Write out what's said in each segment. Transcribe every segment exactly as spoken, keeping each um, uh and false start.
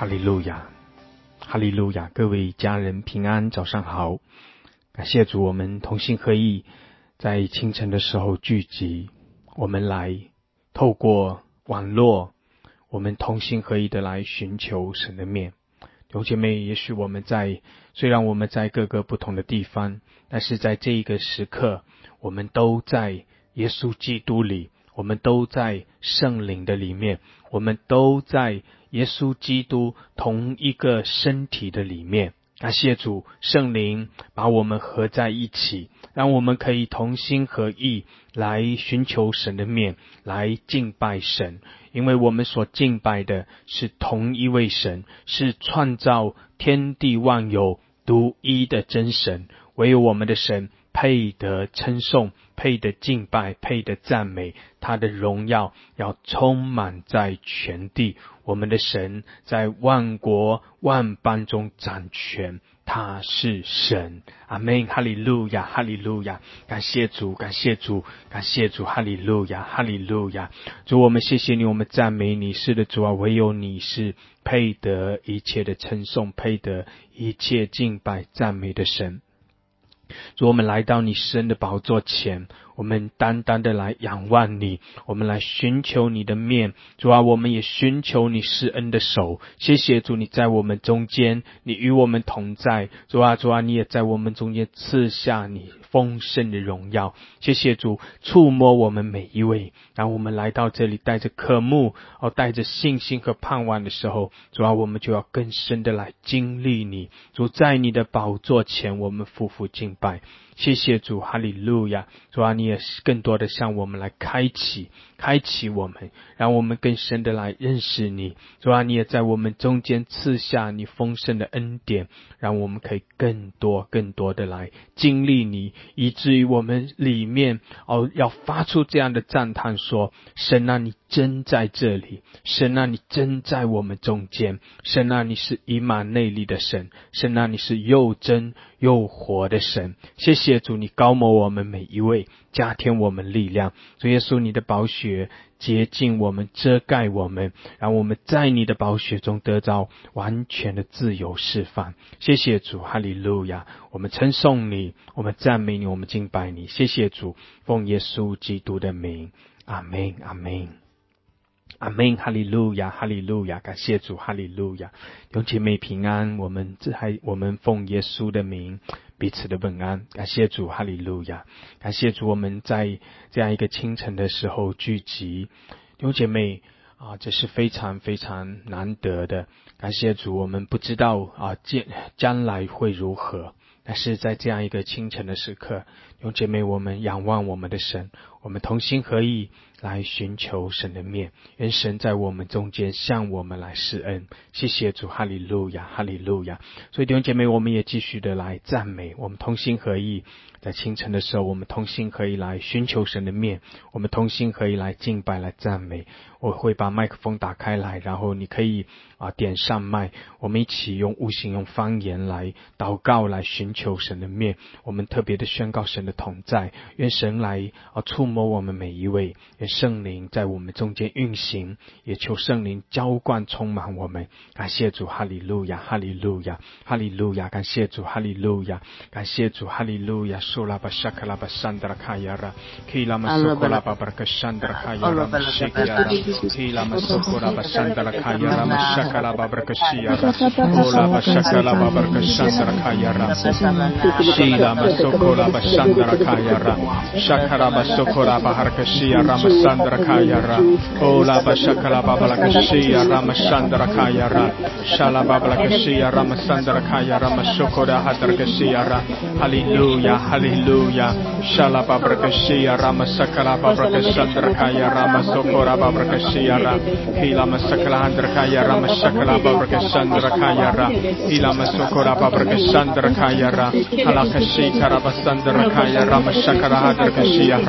哈利路亚，哈利路亚！各位家人平安，早上好！感谢主，我们同心合意，在清晨的时候聚集，我们来透过网络，我们同心合意的来寻求神的面。弟兄姐妹，也许我们在虽然我们在各个不同的地方，但是在这一个时刻，我们都在耶稣基督里，我们都在圣灵的里面，我们都在耶稣基督同一个身体的里面。感谢主，圣灵把我们合在一起，让我们可以同心合意来寻求神的面，来敬拜神。因为我们所敬拜的是同一位神，是创造天地万有独一的真神。唯有我们的神配得称颂，配得敬拜，配得赞美，他的荣耀要充满在全地。我们的神在万国万邦中掌权，他是神。阿们，哈利路亚，哈利路亚！感谢主，感谢主，感谢主，哈利路亚，哈利路亚！主，我们谢谢你，我们赞美你。是的，主啊，唯有你是配得一切的称颂，配得一切敬拜赞美的神。主，我们来到你施恩的宝座前，我们单单的来仰望你，我们来寻求你的面。主啊，我们也寻求你施恩的手。谢谢主，你在我们中间，你与我们同在。主啊，主啊，你也在我们中间赐下你丰盛的荣耀。谢谢主，触摸我们每一位。当我们来到这里带着渴慕，哦，带着信心和盼望的时候，主啊，我们就要更深的来经历你。主，在你的宝座前，我们匍匐敬拜。谢谢主，哈利路亚！主啊，你也更多的向我们来开启开启我们，让我们更深的来认识你。主啊，你也在我们中间赐下你丰盛的恩典，让我们可以更多更多的来经历你，以至于我们里面哦要发出这样的赞叹说，神啊，你真在这里，神啊，你真在我们中间，神啊，你是以马内利的神，神啊，你是又真又活的神。谢谢主，你高摩我们每一位，加添我们力量。主耶稣，你的宝血洁净我们，遮盖我们，让我们在你的宝血中得到完全的自由释放。谢谢主，哈利路亚！我们称颂你，我们赞美你，我们敬拜你。谢谢主，奉耶稣基督的名，阿们，阿们，阿们，哈利路亚，哈利路亚！感谢主，哈利路亚！弟兄姐妹平安，我们这还我们奉耶稣的名彼此的问安。感谢主，哈利路亚！感谢主，我们在这样一个清晨的时候聚集。弟兄姐妹啊，这是非常非常难得的。感谢主，我们不知道啊将将来会如何，但是在这样一个清晨的时刻，弟兄姐妹，我们仰望我们的神，我们同心合意来寻求神的面，愿神在我们中间向我们来施恩。谢谢主，哈利路亚，哈利路亚！所以弟兄姐妹，我们也继续的来赞美，我们同心合意，在清晨的时候，我们同心合意来寻求神的面，我们同心合意来敬拜，来赞美。我会把麦克风打开来，然后你可以啊点上麦，我们一起用悟性用方言来祷告，来寻求神的面。我们特别的宣告神的同在，愿神来啊触摸我们每一位，愿圣灵在我们中间运行，也求圣灵浇灌充满我们。感谢主，哈利路亚，哈利路亚，哈利路亚！感谢主，哈利路亚，感谢主，哈利路亚！苏拉巴沙克拉巴山德拉卡亚拉，基拉马苏库拉巴巴克山德拉卡亚拉，西基亚拉，基拉马苏库拉巴山德拉卡亚拉，马沙克拉巴巴克西亚拉，乌拉巴沙克拉巴巴克山德拉卡亚拉，西拉马苏库拉巴山德拉卡亚拉，沙克拉巴苏库拉巴哈克西亚拉，马山德拉卡亚拉，乌拉巴沙克拉巴巴克西亚拉，马山德拉卡亚拉，沙拉巴巴克西亚拉，马山德拉卡亚拉，马苏库拉哈德克西亚拉，哈利路亚，哈利路亚，沙拉巴巴克西亚拉，马沙克拉巴巴克山德拉卡亚拉，马苏库拉巴巴克西亚拉，基拉马沙克拉哈德卡亚拉，马沙克拉巴巴克山德拉卡亚拉，基拉马苏库拉巴巴克山德拉卡亚拉，哈拉克西卡拉巴山德拉卡亚拉，马沙克拉哈德克西亚拉，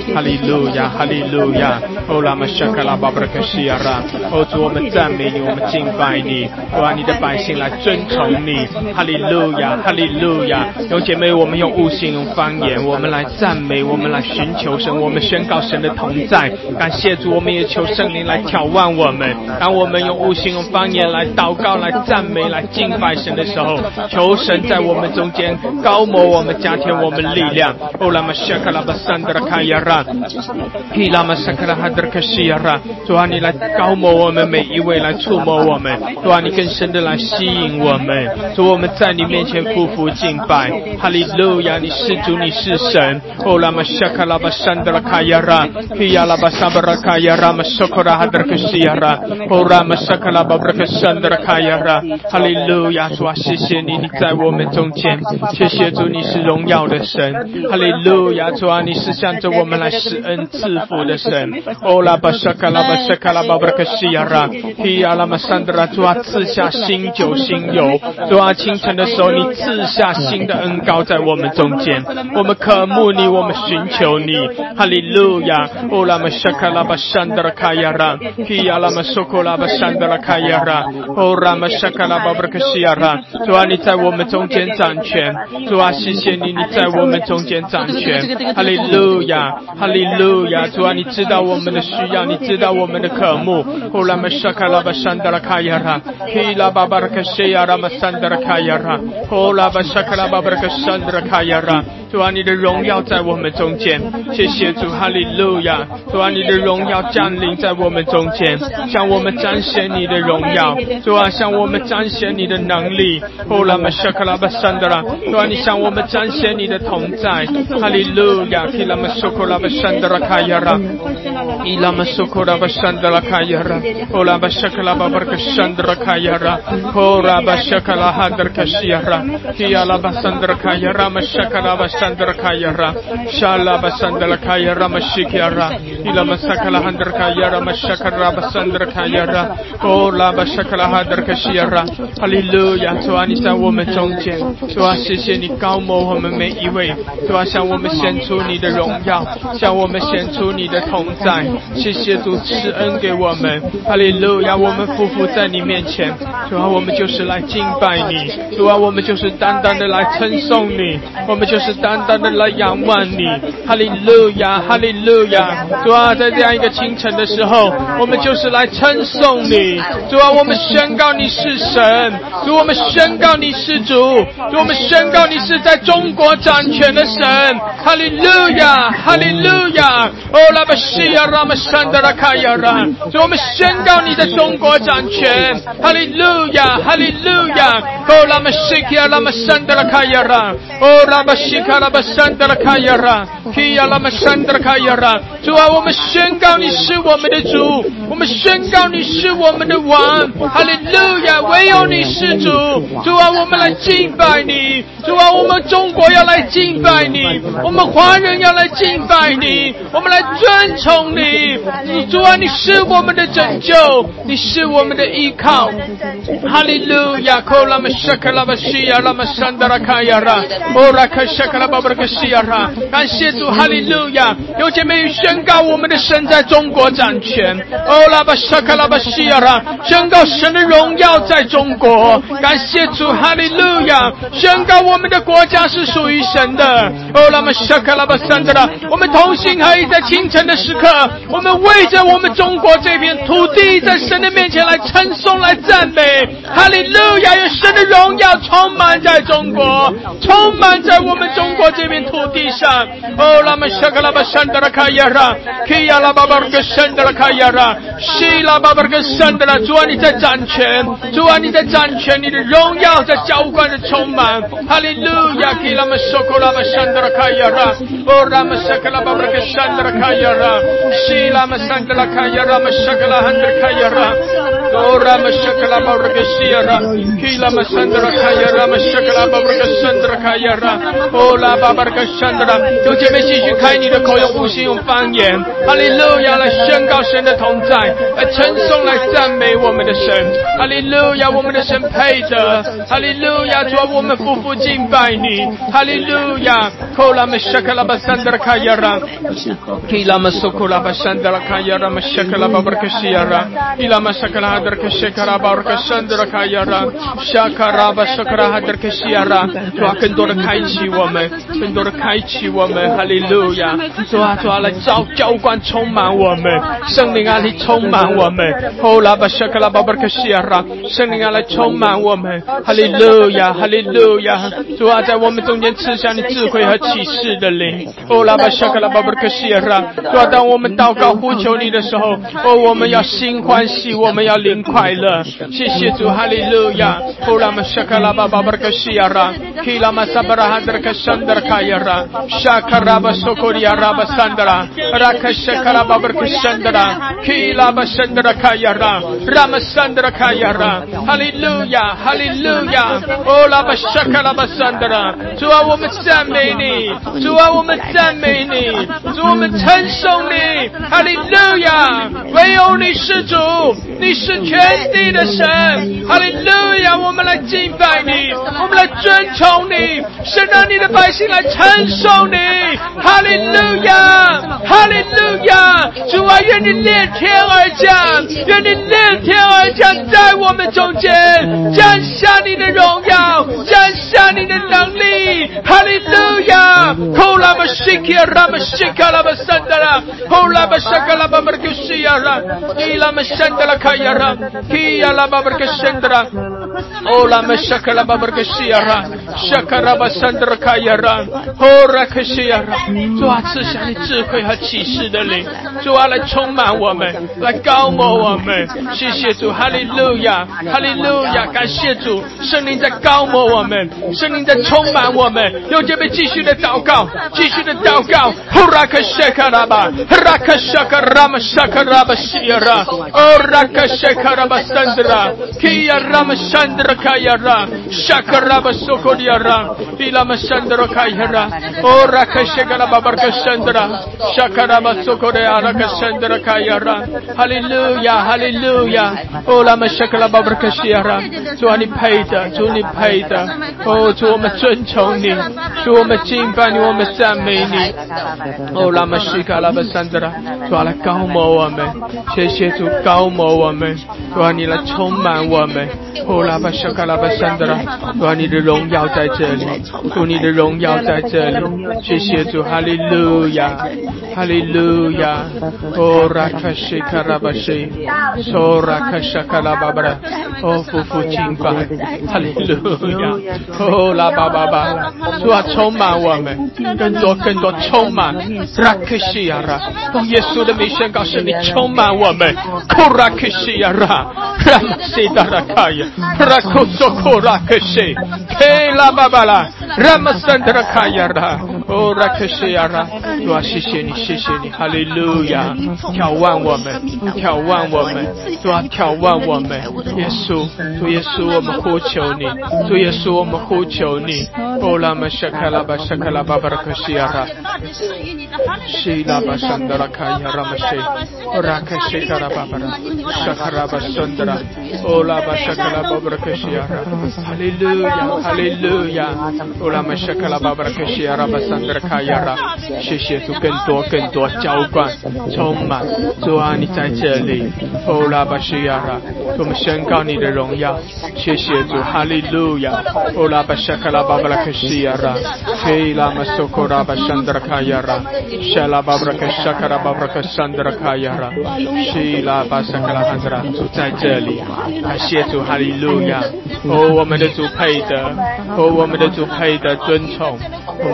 哈利路亚，哈利路亚。哦，拉玛沙卡拉巴布克西亚拉，哦，主我们赞美你，我们敬拜你，主啊，你的百姓来尊崇你，哈利路亚，哈利路亚。弟兄姐妹，我们用悟性，用方言，我们来赞美，我们来寻求神，我们宣告神的同在。感谢主，我们也求圣灵来挑旺我们。当我们用悟性、用方言来祷告、来赞美、来敬拜神的时候，求神在我们中间高摩我们，加添我们力量。哦，拉玛沙卡拉巴桑德拉卡亚拉，希拉玛沙卡拉哈德卡西亚拉。主啊，你来高摩我们每一位，来触摸我们。主啊，你更深的来吸引我们。主，我们在你面前匍匐敬拜。哈利路亚，你是主，你是神。哦，拉玛沙卡拉巴桑德拉卡亚拉，希亚拉巴桑德拉卡亚拉玛苏克拉哈德卡西亚拉。哦，拉玛沙卡拉巴布克桑德拉卡亚拉。哈利路亚，主啊，谢谢你，你在我们中间。谢谢主，你是荣耀的神。哈利路亚，主啊，你是向着我们来施恩赐福的神。哦，拉巴沙卡拉巴沙卡拉巴布克西亚拉，希亚拉玛桑德拉，主啊，赐下新酒新油。主啊，清晨的时候，你赐下新的恩膏在我们中间。我们渴慕你，我们寻求你。哈利路亚，哦，拉玛沙卡拉巴桑德拉卡亚拉，希亚拉玛苏库拉巴桑德拉卡亚拉，哦，拉玛沙卡拉巴布克西亚拉。主啊，你在我们中间掌权。主啊，谢谢你，你在我们中间掌权。哈利路亚，哈利路亚。主啊，你知道我们的需要，你知道我们的渴慕。哦，拉玛沙卡拉巴桑德拉卡亚拉，希拉巴巴克西亚拉玛桑德拉卡亚拉，哦，拉巴沙卡拉巴巴克桑德拉卡亚拉。主啊，你的荣耀在我们中间。谢谢主，哈利路亚。主啊，你的荣耀降临在我们中间，向我们彰显你的荣耀。主啊，向我们彰显你的能力。哦，拉玛沙卡拉巴桑德拉。主啊，你向我们彰显你的同在。哈利路亚，希拉玛苏库拉巴桑德拉卡亚拉，伊拉玛苏库拉巴桑德拉卡亚拉，哦，拉巴沙卡拉巴巴克桑德拉卡亚拉，哦，拉巴沙卡拉哈德卡西亚拉，希亚拉巴桑德拉卡亚拉玛沙卡拉巴桑德拉卡亚拉，沙拉巴桑德拉卡亚拉玛西基亚拉，伊拉玛沙卡拉哈德卡亚拉玛沙卡拉巴桑德拉卡亚拉，哦，拉巴沙卡拉哈德卡西亚拉。哈利路亚，主啊，你在我们中间。主啊，谢谢你高摩我们每一位。主啊，向我们显出你的荣耀，向我们显出你的同在。谢谢主赐恩给我们。哈利路亚，我们匍匐在你面前。主啊，我们就是来敬拜你。主啊，我们就是单单的来称颂你。我们就是单单的来仰望你。哈利路亚，哈利路亚。主啊，在这样一个清晨的时候，我们就是来称颂你。主啊，我们宣告你是神。主，我们宣告你是主。主，我们宣告你是在中国掌权的神。哈利路亚，哈利路亚。哦，拉巴西亚拉玛山德拉卡亚拉。主，我们宣告你在中国掌权。哈利路亚，哈利路亚。哦，拉玛西亚拉玛山德拉卡亚拉。哦，拉巴西卡拉巴山德拉卡亚拉。希亚拉玛山德拉卡亚拉。主啊，我们宣告你是我们的主，我们宣告你是我们的王。哈利路亚，唯有你是主。主啊，我们来敬拜你。主啊，我们中国要来敬拜你，我们华人要来敬拜你，我们来尊崇你。主啊，你是我们的拯救，你是我们的依靠。哈利路亚，科拉玛沙卡拉巴西亚拉玛山德拉卡亚拉，欧拉卡沙卡拉巴布克西亚拉。感谢主，哈利路亚。有姐妹宣告我们的神在中国掌权。欧拉巴沙卡拉巴西亚拉，宣告神的荣耀在中国。感谢主，哈利路亚。宣告我们的国家是属于神的。欧拉玛沙卡拉巴桑德拉，我们同心合意在清晨的时刻，我们为着我们中国这片土地，在神的面前来称颂、来赞美。哈利路亚！愿神的荣耀充满在中国，充满在我们中国这片土地上。欧拉玛沙卡拉巴桑德拉卡亚拉，基亚拉巴巴尔格桑德拉卡亚拉，希拉巴巴尔格桑德拉。主啊，你在掌权，主啊，你在掌权，你的荣耀在浇灌着充满。哈利路亚！基拉玛索库拉玛桑德拉卡亚拉，欧拉玛沙卡拉巴巴尔格桑德拉卡亚拉，希拉玛桑德拉卡亚拉玛沙卡拉汉德卡亚拉。 哦拉玛沙克拉巴布克西亚拉，基拉玛山德拉卡亚拉玛沙克拉巴布克山德拉卡亚拉，哦拉巴巴克山德拉，用姐妹继续开你的口，用悟性，用方言，哈利路亚，来宣告神的同在，来称颂，来赞美我们的神，哈利路亚，我们的神配得，哈利路亚，主啊，我们夫妇敬拜你，哈利路亚，哦拉玛沙克拉巴山德拉卡亚拉，基拉玛苏库拉巴山德拉卡亚拉玛沙克拉巴布克西亚拉，基拉玛沙克拉哈德克谢卡拉巴布克山德拉卡亚拉，沙卡拉巴沙克拉哈德克西亚拉，主啊，更多的开启我们，更多的开启我们，哈利路亚，主啊，主啊，来召浇灌充满我们，圣灵啊，你充满我们，哦拉巴沙克拉巴布克西亚拉，圣灵啊，来充满我们，哈利路亚，哈利路亚，主啊，在我们中间赐下你智慧和启示的灵，哦拉巴沙克拉巴布克西亚拉，主啊，当我们祷告呼求你的时候，哦，我们要心欢喜，我们要灵快乐，谢谢主，哈利路亚，哦拉玛沙克拉巴巴布克西亚拉，基拉玛萨巴拉哈德克山德卡亚拉，沙卡拉巴索库里亚拉巴山德拉，拉克沙卡拉巴布克山德拉，基拉巴山德卡亚拉，拉玛山德卡亚拉，哈利路亚，哈利路亚，哦拉巴沙卡拉巴山德拉，主啊，我们赞美你，主啊，我们赞美你，主啊，我们称颂你，哈利路亚，唯有你是主，你是全地的神，哈利路亚，我们来敬拜你，我们来尊崇你，神让你的百姓来称颂你，哈利路亚，哈利路亚，主啊，愿你裂天而降，愿你裂天而降在我们中间，降下你的荣耀，降下你的能力，哈利路亚，呼拉巴西卡拉巴西卡拉巴山德拉，呼拉巴沙卡拉巴布克西亚拉，基拉玛山德拉卡亚拉，基亚拉巴布克山德拉，哦拉玛沙卡拉巴布克西亚拉，沙卡拉巴山德拉卡亚拉，哦拉克西亚拉，主啊，赐下你智慧和启示的灵，主啊，来充满我们，来高摩我们，谢谢主，哈利路亚，哈利路亚，感谢主，圣灵在高摩我们，圣灵在充满我们，用这边继续的祷告，继续的祷告，呼拉克谢卡拉巴，拉克沙卡拉玛沙卡拉巴西亚拉，哦拉克谢卡拉巴山德拉，基亚拉玛山德拉卡亚拉，沙卡拉巴索库迪亚拉，伊拉玛山德拉卡亚拉，哦拉克谢卡拉巴巴克山德拉，沙卡拉巴索库迪亚拉克山德拉卡亚拉，哈利路亚，哈利路亚，哦拉玛沙卡拉巴巴克西亚拉，主啊，你配的，主你配的，哦主我们尊崇你，主我们敬拜你，我们赞美你，哦拉玛西卡拉巴山德拉，主啊来高摩我们，谢谢主高摩我们，主啊你来充满我们，哦拉巴沙卡拉巴山德拉，主啊你的荣耀在这里，主你的荣耀在这里，谢谢主，哈利路亚，哈利路亚，哦拉卡西卡拉巴西，哦拉卡沙卡拉巴巴拉，哦夫妇敬拜，哈利路亚，哦拉巴巴巴，主啊充满我们，更多更多充满，拉克西亚拉，哦耶稣的名宣告是你充满我们，库拉克西亚拉，拉玛西达拉卡亚，拉库索库拉克西，嘿拉巴巴拉，拉玛山德拉卡亚拉，哦拉克西亚拉，主啊谢谢你，谢谢你，哈利路亚，眺望我们，眺望我们，主啊眺望我们，耶稣，主耶稣我们呼求你，主耶稣我们呼求你，哦拉玛沙卡拉巴沙卡拉巴巴拉克西亚拉，西拉巴山德拉卡亚拉玛西，哦拉克西卡拉巴巴拉，沙卡拉巴山德拉，哦拉巴沙卡拉巴巴拉克西亚拉，哈利路亚，哈利路亚，哦拉玛沙卡拉巴巴拉克西亚拉巴山德拉卡亚拉，谢谢主，更多更多浇灌充满，主啊你在这里，哦拉巴西亚拉，我们宣告你的荣耀，谢谢主，哈利路亚，哦拉巴沙卡拉巴巴拉克西亚拉，嘿拉玛索库拉巴山德拉卡亚拉，沙拉巴巴拉克沙卡拉巴巴拉克山德拉卡亚拉，西拉巴沙卡拉汉德拉，主在这里，感谢主，哈利路亚，哦我们的主配得，哦我们的主配得尊崇，我们的主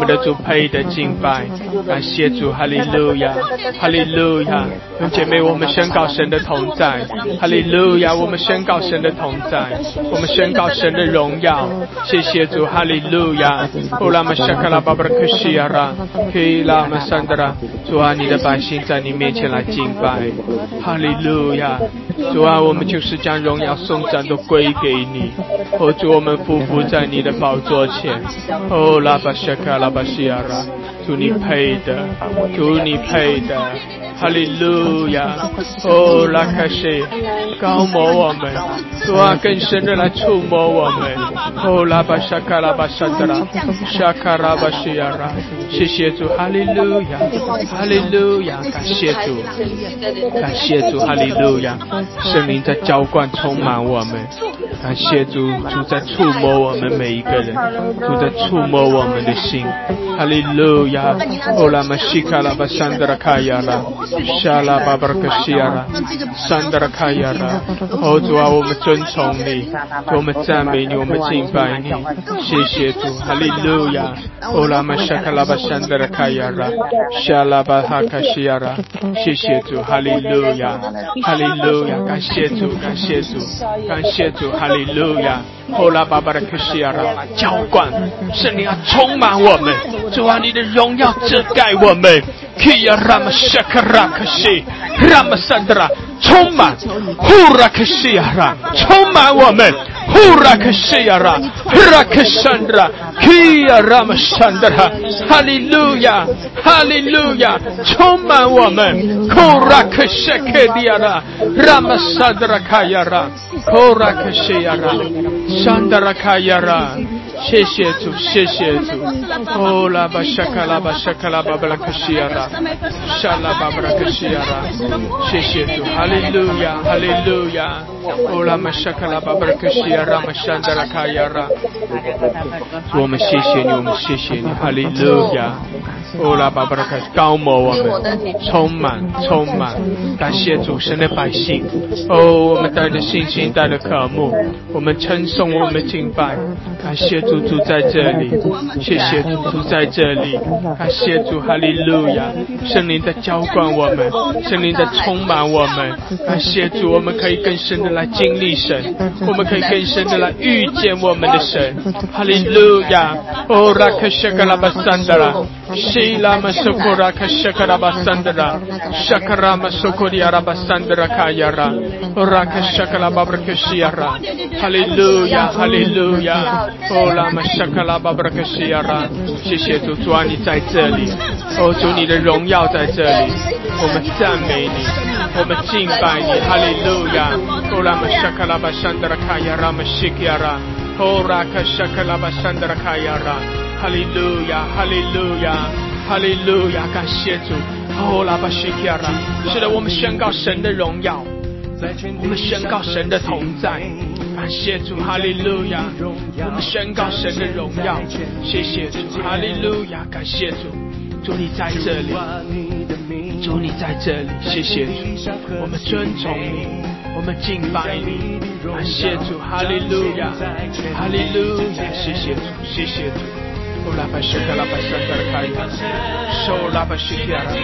配的敬拜。感谢主，哈利路亚，哈利路亚。弟兄姐妹，我们宣告神的同在，哈利路亚，我们宣告神的同在，我们宣告神的荣耀。谢谢主，哈利路亚。乌拉玛沙卡拉巴布拉克西亚拉，希拉玛桑德拉。主啊，你的百姓在你面前来敬拜，哈利路亚。主啊，我们就是将荣耀颂赞都归给你。哦，主，我们匍匐在你的宝座前。哦，拉巴沙卡拉巴西亚拉，主你配的，主你配的。哈利路亚，哦，拉开西，高摩我们，主啊，更深的来触摸我们，哦，拉巴沙卡拉巴沙德拉，沙卡拉巴西亚拉，谢谢主，哈利路亚，哈利路亚，感谢主，感谢主，哈利路亚，圣灵在浇灌充满我们，感谢主，主在触摸我们每一个人，主在触摸我们的心，哈利路亚，哦，拉玛西卡拉巴桑德拉卡亚拉。沙拉巴巴克西亚拉，桑德拉卡亚拉，哦主啊，我们尊崇你，我们赞美你，我们敬拜你，谢谢主，哈利路亚，哦拉玛沙卡拉巴桑德拉卡亚拉，沙拉巴哈卡西亚拉，谢谢主，哈利路亚，哈利路亚，感谢主，感谢主，感谢主，哈利路亚，哦拉巴巴克西亚拉，浇灌，圣灵啊充满我们，主啊，你的荣耀遮盖我们。Kia Rama Shakara Kashi Rama Sandra 充满 Hura Kashiara 充满我们 Hura Kashiara Hura Kashandra Kia Rama Sandra 哈利路亚哈利路亚充满我们 Hura Kashakediara Rama Sandra Kayara Hura Kashiara Sandra Kayara谢谢主，谢谢主。哦，拉巴沙卡拉巴沙卡拉巴布拉克西亚拉，沙拉巴布拉克西亚拉，谢谢主，哈利路亚，哈利路亚。哦，拉玛沙卡拉巴布拉克西亚拉，玛山达拉卡亚拉。主，我们谢谢你，我们谢谢你，哈利路亚。哦，拉巴布拉克高摩我们，充满，充满，感谢主神的百姓。哦，我们带着信心，带着渴慕，我们称颂，我们敬拜，感谢。主主在这里，谢谢主主在这里，感谢主，哈利路亚！圣灵在浇灌我们，圣灵在充满我们，感谢主，我们可以更深的来经历神，我们可以更深的来遇见我们的神，哈利路亚！哦，拉克谢克拉巴桑德拉，希拉玛苏库拉克谢克拉巴桑德拉，沙克拉玛苏库里亚拉巴桑德拉卡亚拉，哦，拉克谢克拉巴布克西亚拉，哈利路亚，哈利路亚！哦。拉玛沙卡拉巴布拉克西亚拉，谢谢主，主啊，你在这里，哦，主你的荣耀在这里，我们赞美你，我们敬拜你，哈利路亚。哦，拉玛沙卡拉巴山德拉卡亚拉玛西基亚拉，哦，拉卡沙卡拉巴山德拉卡亚拉，哈利路亚，哈利路亚，哈利路亚，感谢主，哦，拉巴西基亚拉，是的，我们宣告神的荣耀，我们宣告神的同在。感谢主，哈利路亚！我们宣告神的荣耀，谢谢主，哈利路亚！感谢主，主你在这里，主你在这里，谢谢主，我们尊崇你，我们敬拜你，感谢主，哈利路亚，哈利路亚！谢谢主，谢谢主。哦，拉巴西卡拉巴山德拉卡亚，手拉巴西卡拉，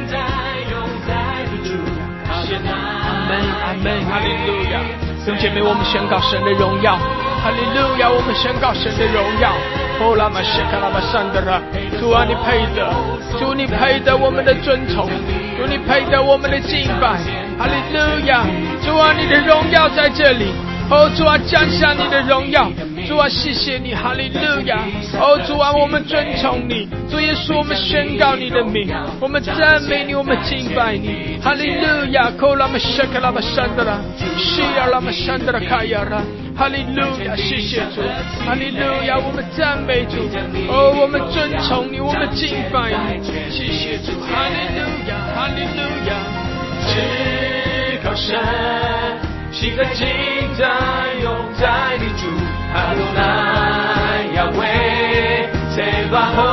谢谢阿门，阿门，哈利路亚！弟兄姐妹，我们宣告神的荣耀，哈利路亚！我们宣告神的荣耀。哦，拉玛谢卡拉巴桑德拉，主啊，你配得，主你配得我们的尊崇，主你配得我们的敬拜，哈利路亚！主啊，你的荣耀在这里，哦，主啊，降下你的荣耀，主啊，谢谢你，哈利路亚！哦，主啊，我们尊崇你，主耶稣，我们宣告你的名，我们赞美你，我们敬拜你，哈利路亚！哦，拉玛谢卡拉巴桑德拉，西亚拉玛桑德拉卡亚拉。哈利路亚，谢谢主，哈利路亚，我们赞美主，哦，我们尊崇你，我们敬拜你，谢谢主，哈利路亚，哈利路亚，至高神，喜乐尽在永在你主，阿多乃亚威，塞巴吼，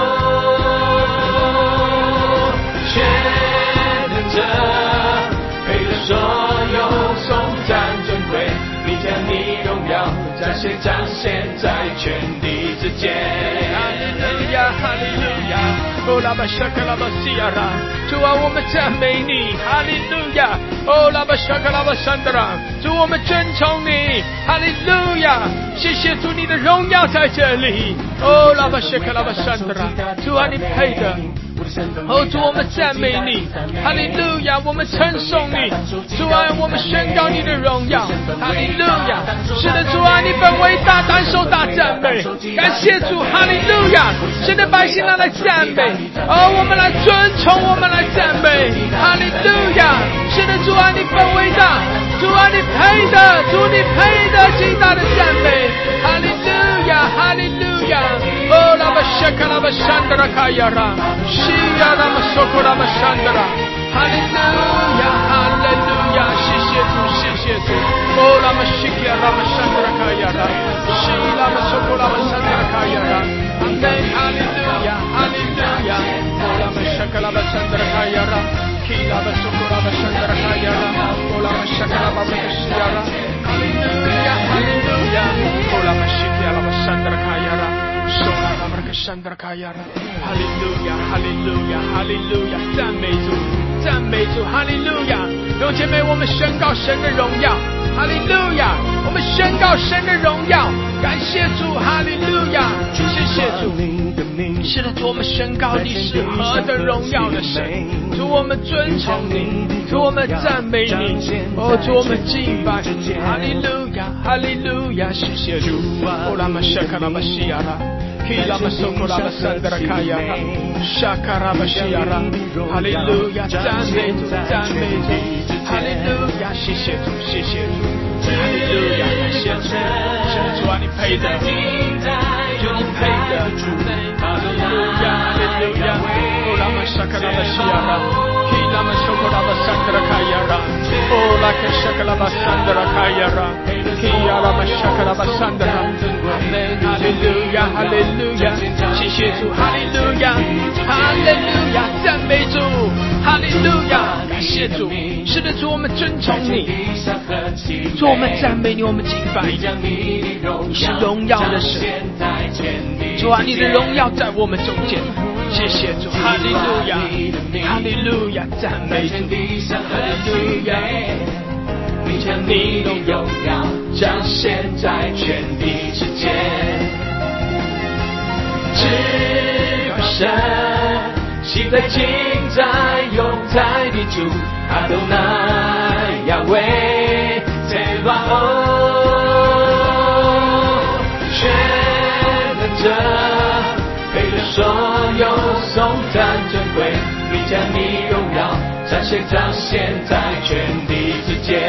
全能者，配得所有颂赞尊贵。将你荣耀展现彰显在全地之间，哈利路亚，哈利路亚。 哦拉巴沙卡拉巴西亚拉，主啊，我们赞美你，哈利路亚！哦拉巴沙卡拉巴山德拉，主我们尊崇你，哈利路亚！谢谢主，你的荣耀在这里。哦拉巴沙卡拉巴山德拉，主啊，你配的。哦，主，我们赞美你，哈利路亚！我们称颂你，主啊，我们宣告你的荣耀，哈利路亚！是的，主啊，你本为大，单受大赞美，感谢主，哈利路亚！神的百姓来赞美，哦，我们来尊崇，我们来赞美，哈利路亚！是的，主啊，你本为大，主啊，你配的，主你配的极大的赞美，哈利路亚，哈利路亚！哦，拉巴沙卡拉巴山德拉卡亚拉。西呀，那么索库那么山的啦，哈利路亚，哈利路亚，谢谢主，谢谢主。哦，那么西呀，那么山的啦卡呀啦，西那么索库那么山的啦卡呀啦，阿门，哈利路亚，哈利路亚。哦，那么沙卡那么山的啦卡呀啦，基那么索库那么山的啦卡呀啦，哦，那么沙卡那么布克西呀啦，哈利路亚，哈利路亚。哦，那么西呀，那么山的啦卡呀啦。哈利路亚，哈利路亚，哈利路亚，赞美主，赞美主，哈利路亚！弟兄姐妹，我们宣告神的荣耀，哈利路亚！我们宣告神的荣耀，感谢主，哈利路亚！谢谢主，是的，主，我们宣告你是何等荣耀的神，主，我们尊崇你，主，我们赞美你，哦，主，我们敬拜你，哈利路亚，哈利路亚，谢谢主，哦，拉玛夏卡拉玛西亚拉。Kilama sokolama sandra kayara, shakarama shiara, Hallelujah, 赞美主，赞美主 ，Hallelujah， 谢谢主，谢谢主 ，Hallelujah， 感谢主，是的，主啊，你配的，主你配的，Hallelujah， Hallelujah， Olama shakarama shiara, Kilama sokolama sandra kayara, Olaka shakarama sandra kayara。Kiyarama shakarama sandara, Amen, Hallelujah, Hallelujah， 谢谢主，哈利路亚，哈利路亚，赞美主，哈利路亚，感谢主，是的，主，我们尊崇你，主，我们赞美你，我们敬拜你，你是荣耀的神，主啊，你的荣耀在我们中间，谢谢主，哈利路亚，哈利路亚，赞美主，哈利路亚。将你的荣耀彰显在全地之间，只有神喜在今在永在的主，阿都那亚威在万欧，全能者配得所有颂赞珍贵，你将你荣耀彰显彰显在全地之间。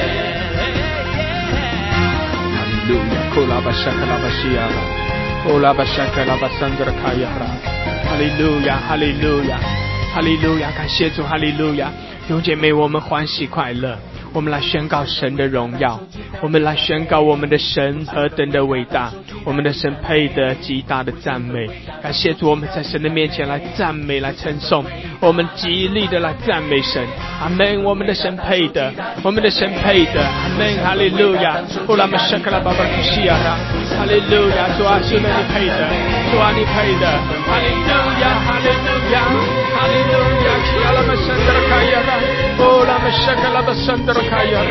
哈利路亚，库拉巴沙卡拉巴西亚拉，库拉巴沙卡拉巴桑德拉卡亚拉，哈利路亚，哈利路亚，哈利路亚，感谢主，哈利路亚，弟兄姐妹，我们欢喜快乐。我们来宣告神的荣耀，我们来宣告我们的神何等的伟大，我们的神配得极大的赞美。感谢主，我们在神的面前来赞美，来称颂，我们极力的来赞美神。阿门！我们的神配得，我们的神配得。阿门！哈利路亚！呼拉玛沙克拉巴巴库西亚拉，哈利路亚！主啊，是的，你配得，主啊，你配得。哈利路亚！哈利路亚！哈利路亚！基阿拉玛山德拉卡亚拉，呼拉玛沙克拉巴山德拉。哈利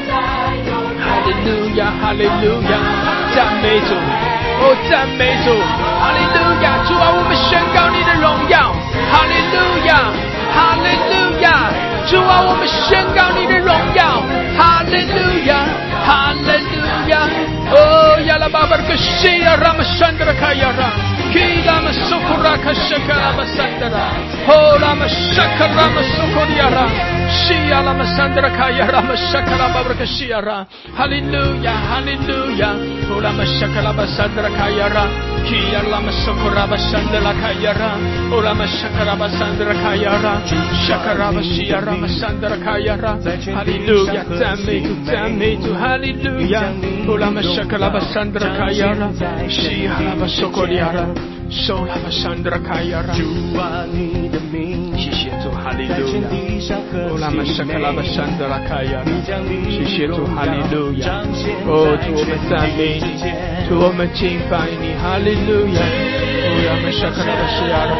路亚，哈利路亚，赞美主，哦，赞美主，哈利路亚，主啊，我们宣告你的荣耀，哈利路亚，哈利路亚，主啊，我们宣告你的荣耀，哈利路亚，哈利路亚，哦，亚拉巴巴克西亚拉玛山德拉卡亚拉。Kilama sokoraka shakarama sandara, Holama shakarama sokoriara, Shialama sandara kayarama shakarama brakashiara, Hallelujah, Hallelujah, Holama shakarama sandara kayara, Kialama sokorama sandara kayara, Holama shakarama sandara kayara, Shakarama shiarama sandara kayara, Hallelujah, 赞美主，赞美主， Hallelujah, Holama shakarama sandara kayara, Shialama sokoriara。手拉巴山德拉卡亚拉，谢谢主，哈利路亚。哦，拉玛沙卡拉巴山德拉卡亚拉，谢谢主，哈利路亚。哦，主我们赞美你，主我们敬拜你，哈利路亚。哦，拉玛沙卡拉巴西亚拉，哦，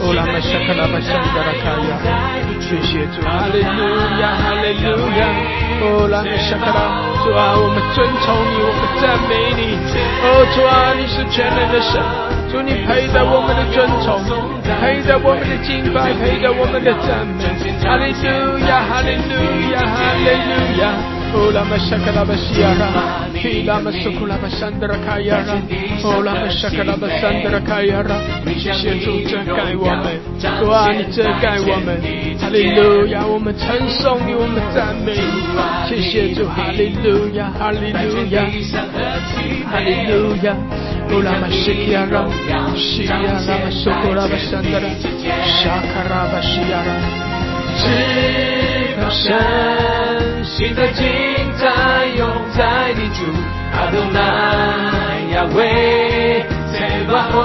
哦拉玛沙卡拉巴山达拉卡亚，谢谢主，哈利路亚，哈利路亚，哦拉玛沙卡拉，主啊，我们尊崇你，我们赞美你，哦主啊，你是全能的神，主你配得我们的尊崇，配得我们的敬拜，配得我们的赞美，哈利路亚，哈利路亚，哈利路亚。哦拉玛沙卡拉巴西亚拉，基拉玛苏库拉巴山德拉卡亚拉，哦拉玛沙卡拉巴山德拉卡亚拉，谢谢主遮盖我们，主啊你遮盖我们，哈利路亚，我们称颂你，我们赞美你，谢谢主，哈利路亚，哈利路亚，哈利路亚，哦拉玛西亚拉，西亚拉玛苏库拉巴山德拉，沙卡拉巴西亚拉，只靠神。新的精彩永在你主阿多乃亚威塞巴吼，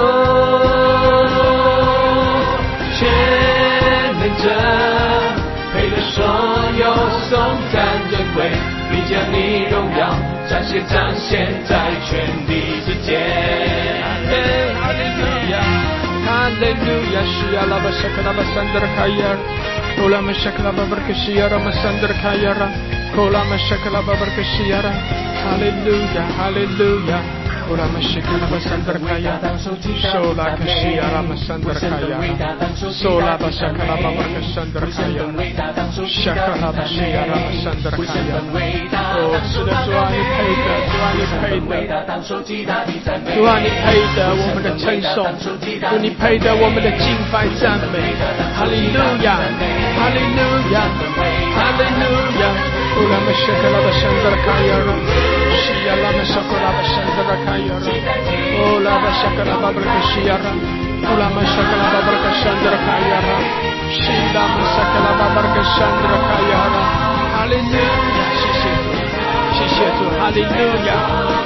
全能者配得所有颂赞尊贵，并将你荣耀彰显彰显在全地之间。哈利路亚，哈利路亚，西亚拉巴沙克拉巴山德拉卡亚。Kola mashakla babarkashiyara masandra kayara. Kola mashakla babarkashiyara. Hallelujah, hallelujah. Kola mashakla basandra kayara. Sola kashiyara masandra kayara. Sola basakla babarkasandra kayara. Shakla bashiyara masandra kayara. Oh, 是的，主啊，你配得，主啊，你配得，主啊，你配得我们的称颂，主你配得我们的敬拜赞美。哈利路亚。Hallelujah, hallelujah. Ola mashakala bashandra kayara. Shia la mashakala bashandra kayara. Ola mashakala babarka shiara. Ola mashakala babarka shandra kayara. Shia mashakala babarka shandra kayara. Hallelujah. 谢谢主，谢谢主。Hallelujah,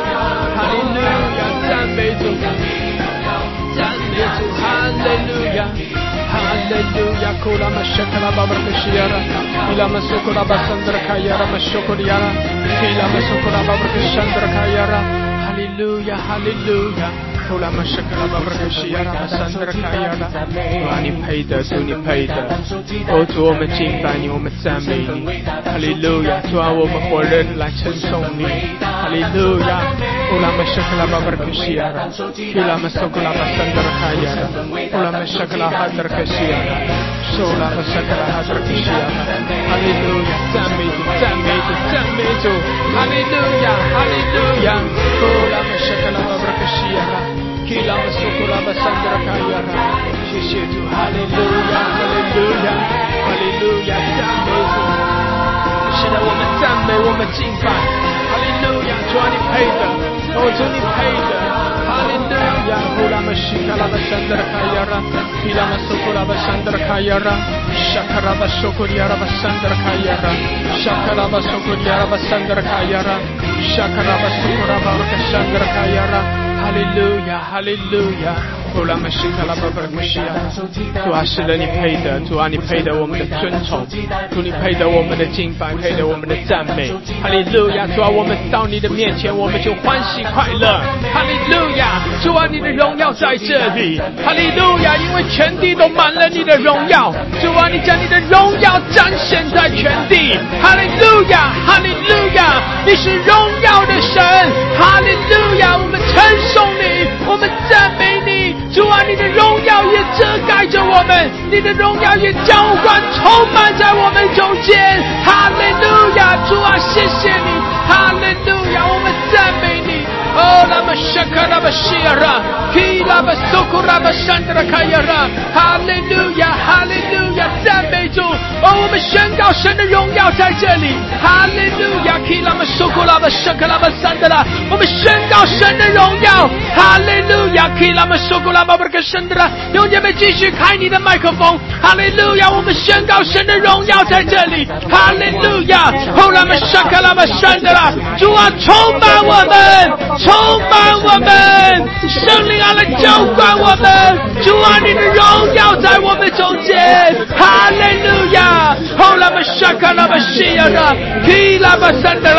hallelujah. 赞美主，赞美主。Hallelujah.Hallelujah, Kola mashakala babarka shiara, Ila masukula basandra kayara mashokuriara, Ila masukula babarka shandra kayara. Hallelujah, hallelujah, Kola mashakala babarka shiara basandra kayara. 主啊，你配得，主你配得，哦主，我们敬拜你，我们赞美你。哈利路亚，主啊，我们活人来称颂你。哈利路亚。Ola mashakala babarka shiara, Ila masukula basandra kayara, Ola mashakala hadra kashiyara, Sola mashakala hadra kashiyara. Hallelujah, 赞美主，赞美主，赞美主。Hallelujah, hallelujah. Ola mashakala babarka shiara, Ila masukula basandra kayara. 谢谢主，哈利路亚，哈利路亚，哈利路亚，赞美主。是的，我们赞美，我们敬拜。哈利路亚，主啊，你配得。哦，主你配的，哈利路亚！呼拉玛西卡拉巴山德拉卡亚拉，伊拉玛苏库拉巴山德拉卡亚拉，沙卡拉巴苏库里亚拉巴山德拉卡亚拉，沙卡拉巴苏库里亚拉巴山德拉卡亚拉，沙卡拉巴苏库拉巴卡山德拉卡亚拉，哈利路亚，哈利路亚！呼拉玛西卡拉巴巴卡西亚，主啊，是的，你配的，主啊，你配得我们的尊崇，主你配得我们的敬拜，配得我们的赞美，哈利路亚！主啊，我们到你的面前，我们就欢喜快乐，哈利路亚！主啊，你的荣耀在这里，哈利路亚！因为全地都满了你的荣耀，主啊，你将你的荣耀展现在全地，哈利路亚，哈利路亚！你是荣耀的神，哈利路亚！我们称颂你，我们赞美你，主啊，你的荣耀也遮盖着我们，你的荣耀也浇灌充满在我们中间，哈利路亚！主啊，谢谢你，哈利路亚！我们赞美你。哦，拉玛沙卡拉巴西亚拉，基拉巴苏库拉巴山德拉卡亚拉，哈利路亚，哈利路亚，赞美主！哦，我们宣告神的荣耀在这里，哈利路亚，基拉巴苏库拉巴沙卡拉巴山德拉，我们宣告神的荣耀，哈利路亚，基拉巴苏库拉巴巴卡山德拉，弟兄姐妹继续开你的麦克风，哈利路亚，我们宣告神的荣耀在这里，哈利路亚，哦，拉玛沙卡拉巴山德拉，主啊，充满我们。充满我们，圣灵啊来浇灌我们，主啊，你的荣耀在我们中间，哈利路亚！后来嘛沙卡拉巴西亚拉，基拉巴山德拉卡亚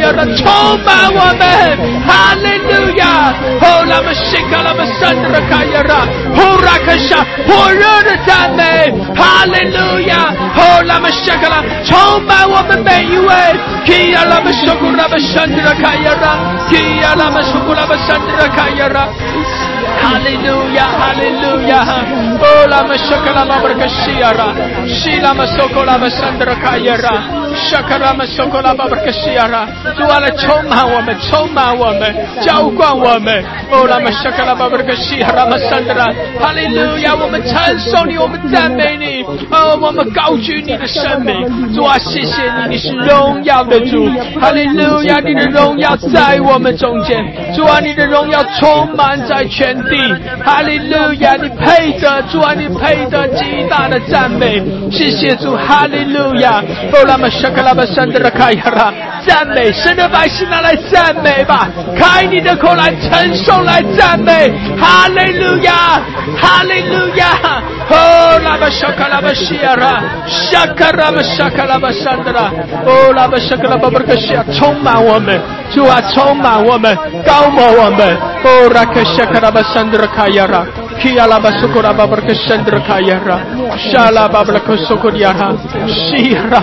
呀啦，充满我们，哈利路亚！哦，拉玛西卡拉玛山德拉卡呀啦，呼拉克沙，火热的赞美，哈利路亚！哦，拉玛西卡拉，充满我们每一位，基呀拉玛苏库拉玛山德拉卡呀啦，基呀拉玛苏库拉玛山德拉卡呀啦。哈利路亚，哈利路亚！哦，拉玛沙卡拉玛布克西亚拉，西拉玛苏库拉玛山德拉卡呀啦，沙卡拉玛苏库拉玛布克西亚拉，主啊，来充满我们，充满我们，浇灌我们。哦，拉玛沙卡拉玛布克西亚拉玛山德拉，哈利路亚！我们称颂你，我们赞美你，哦，我们高举你的圣名。主啊，谢谢你，你是荣耀的主，哈利路亚！你的荣耀在我们中间，主啊，你的荣耀充满在全地，哈利路亚！你配得，主啊，你配得极大的赞美，谢谢主，哈利路亚！哦，拉玛沙卡拉玛山德拉卡亚拉，赞美神的百姓，拿来赞美吧，开你的口来称颂，来赞美，哈利路亚，哈利路亚！哦，拉玛沙卡拉玛西亚拉，沙卡拉玛沙卡拉玛山德拉，哦，拉玛沙卡拉玛布克西亚，充满我们，主啊，充满我们，高摩我们，哦，拉克沙卡拉玛山德拉卡亚拉。Kia la basukura babarka shandra kayara, shala babarka sukuriara, shira,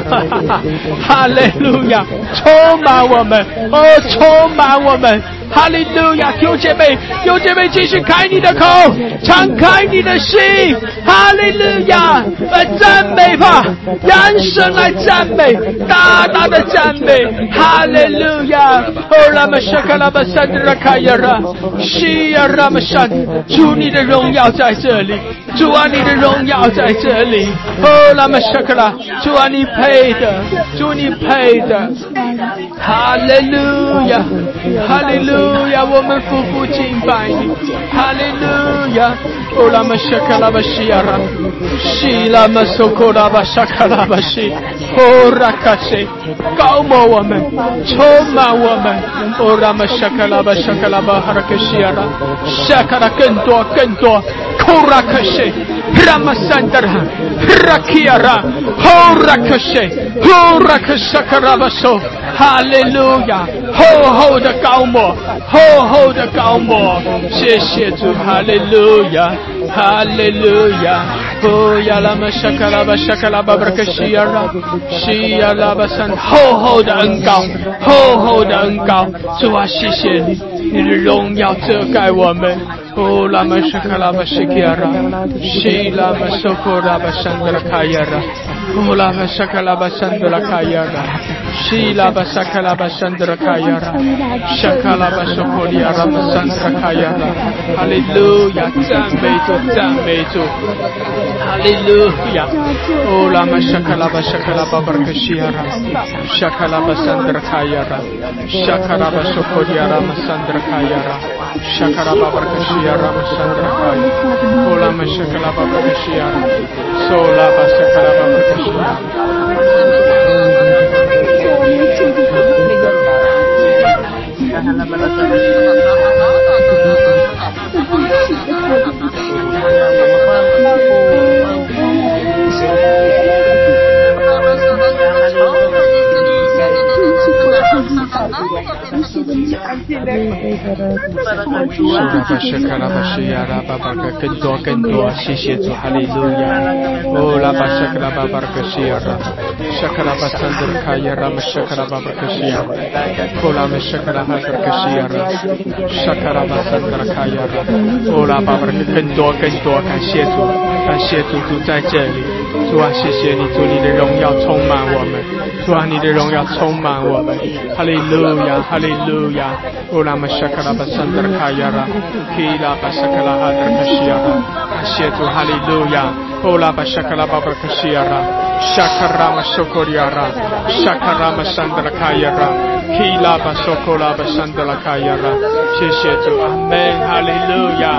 hallelujah， 充满我们，哦，充满我们。哈利路亚！弟兄姐妹，弟兄姐妹，继续开你的口，敞开你的心，哈利路亚！来赞美吧，让神来赞美，大大的赞美，哈利路亚！哦，拉玛沙卡拉玛山德拉卡亚拉，西亚拉玛山，主你的荣耀在这里，主啊，你的荣耀在这里，哦，拉玛沙卡拉，主啊，你配的，主你配的，哈利路亚，哈利路亚！我们夫妇敬拜你，哈利路亚！哦，拉玛沙卡拉巴西亚拉，西拉玛苏库拉巴沙卡拉巴西，哦，拉卡西，高摩我们，充满我们，哦，拉玛沙卡拉巴沙卡拉巴哈拉克西亚拉，沙卡拉更多更多，库拉克西。Ramasandra, Rakiara, Horakashe, Horakashakarabaso, Hallelujah, Ho Ho 的高摩 ，Ho Ho 的高摩，谢谢主 ，Hallelujah, Hallelujah, Oh Yalama Shakalaba Shakalaba Brakashiara, Shialaba San Ho Ho 的恩膏 ，Ho Ho 的恩膏，主啊，谢谢你，你的荣耀遮盖我们。Oh lama shakalaba shikiara, shi lama sokoraba sandra kayara. Oh lama shakalaba sandra kayara, shi lama shakalaba sandra kayara, shakalaba sokoriara sandra kayara. Hallelujah, 赞美主，赞美主。Hallelujah. Oh lama shakalaba shakalaba barkashiara, shakalaba sandra kayara, shakalaba sokoriara sandra kayara, shakalaba barkashiara. Rama Sandra Kai, Ola Mashakala Babakashia, Sola Basakala Babakashia.更多更多，谢谢主，哈利路亚！哦，拉巴沙克拉巴巴克西亚拉，沙克拉巴桑德卡亚拉，沙克拉巴巴克西亚，哦拉巴沙克拉哈德克西亚拉，沙克拉巴桑德卡亚拉，哦拉巴巴克更多更多，感谢主，感谢主，主在这里，主啊，谢谢你，主你的荣耀充满我们，主啊，你的荣耀充满我们，哈利路亚，哈利路亚！哦拉巴沙克拉巴桑德卡亚拉，基拉巴沙克拉哈德克西亚拉，感谢主，哈利路亚！哦拉巴沙克拉巴巴克西亚拉，沙卡拉玛索科里亚拉，沙卡拉玛桑德卡亚拉，基拉巴索科拉巴桑德卡亚拉，谢谢主，阿门，哈利路亚！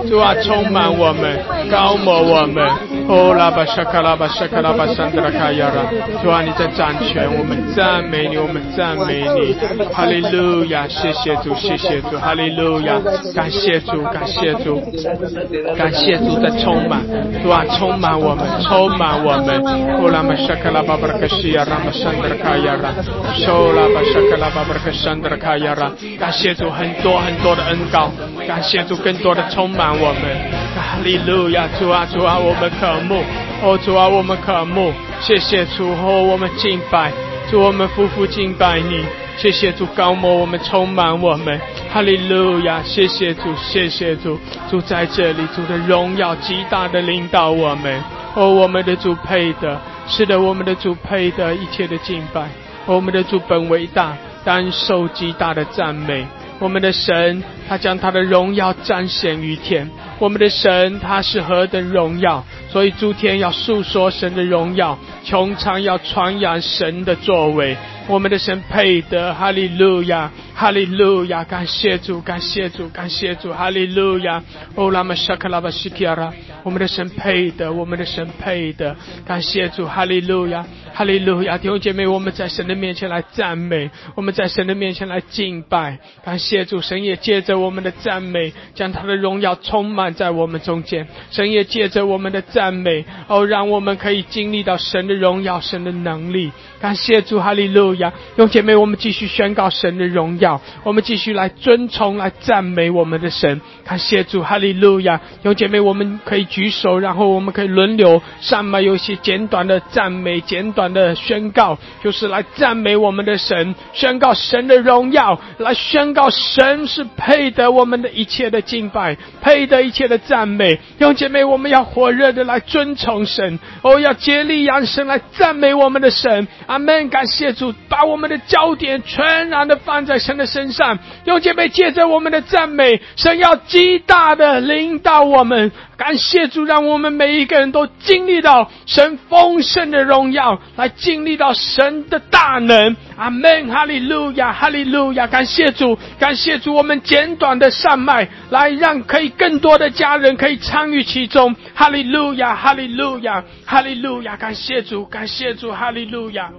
主啊，充满我们，高抹我们。哦，拉巴沙卡拉巴沙卡拉巴山德拉卡亚拉，主啊，你在掌权，我们赞美你，我们赞美你，哈利路亚！谢谢主，谢谢主，哈利路亚！感谢主，感谢主，感谢主的充满，主啊，充满我们，充满我们。哦，拉巴沙卡拉巴巴拉卡西亚拉巴山德拉卡亚拉，收拉巴沙卡拉巴巴拉卡山德拉卡亚拉，感谢主很多很多的恩膏，感谢主更多的充满我们，哈利路亚！主啊，主啊，我们渴慕，哦，主啊，我们渴慕，谢谢主，哦，我们敬拜，主，我们夫妇敬拜你，谢谢主高摩我们，充满我们，哈利路亚！谢谢主，谢谢主，主在这里，主的荣耀极大的领导我们，哦，我们的主配的，是的，我们的主配的一切的敬拜，哦，我们的主本为大，当受极大的赞美。我们的神，他将他的荣耀彰显于天。我们的神，他是何等荣耀，所以诸天要述说神的荣耀，穹苍要传扬神的作为。我们的神配得，哈利路亚，哈利路亚！感谢主，感谢主，感谢主，哈利路亚！哦，拉玛沙卡拉巴西基亚拉，我们的神配得，我们的神配得，感谢主，哈利路亚，哈利路亚！弟兄姐妹，我们在神的面前来赞美，我们在神的面前来敬拜，感谢主，神也借着我们的赞美，将他的荣耀充满在我们中间。神也借着我们的赞美，哦，让我们可以经历到神的荣耀，神的能力。感谢主，哈利路亚！弟兄姐妹，我们继续宣告神的荣耀，我们继续来尊崇，来赞美我们的神。感谢主，哈利路亚！弟兄姐妹，我们可以举手，然后我们可以轮流，上面有一些简短的赞美，简短的宣告，就是来赞美我们的神，宣告神的荣耀，来宣告神是配得我们的一切的敬拜，配得一切的赞美。弟兄姐妹，我们要火热的来尊崇神，哦，要竭力扬声来赞美我们的神。阿们！感谢主，把我们的焦点全然的放在神的身上。弟兄姐妹，借着我们的赞美，神要极大的领导我们。感谢主，让我们每一个人都经历到神丰盛的荣耀，来经历到神的大能。阿们！哈利路亚，哈利路亚！感谢主，感谢主，我们简短的上麦，来让可以更多的家人可以参与其中。哈利路亚，哈利路亚，哈利路亚！感谢主，感谢主，哈利路亚。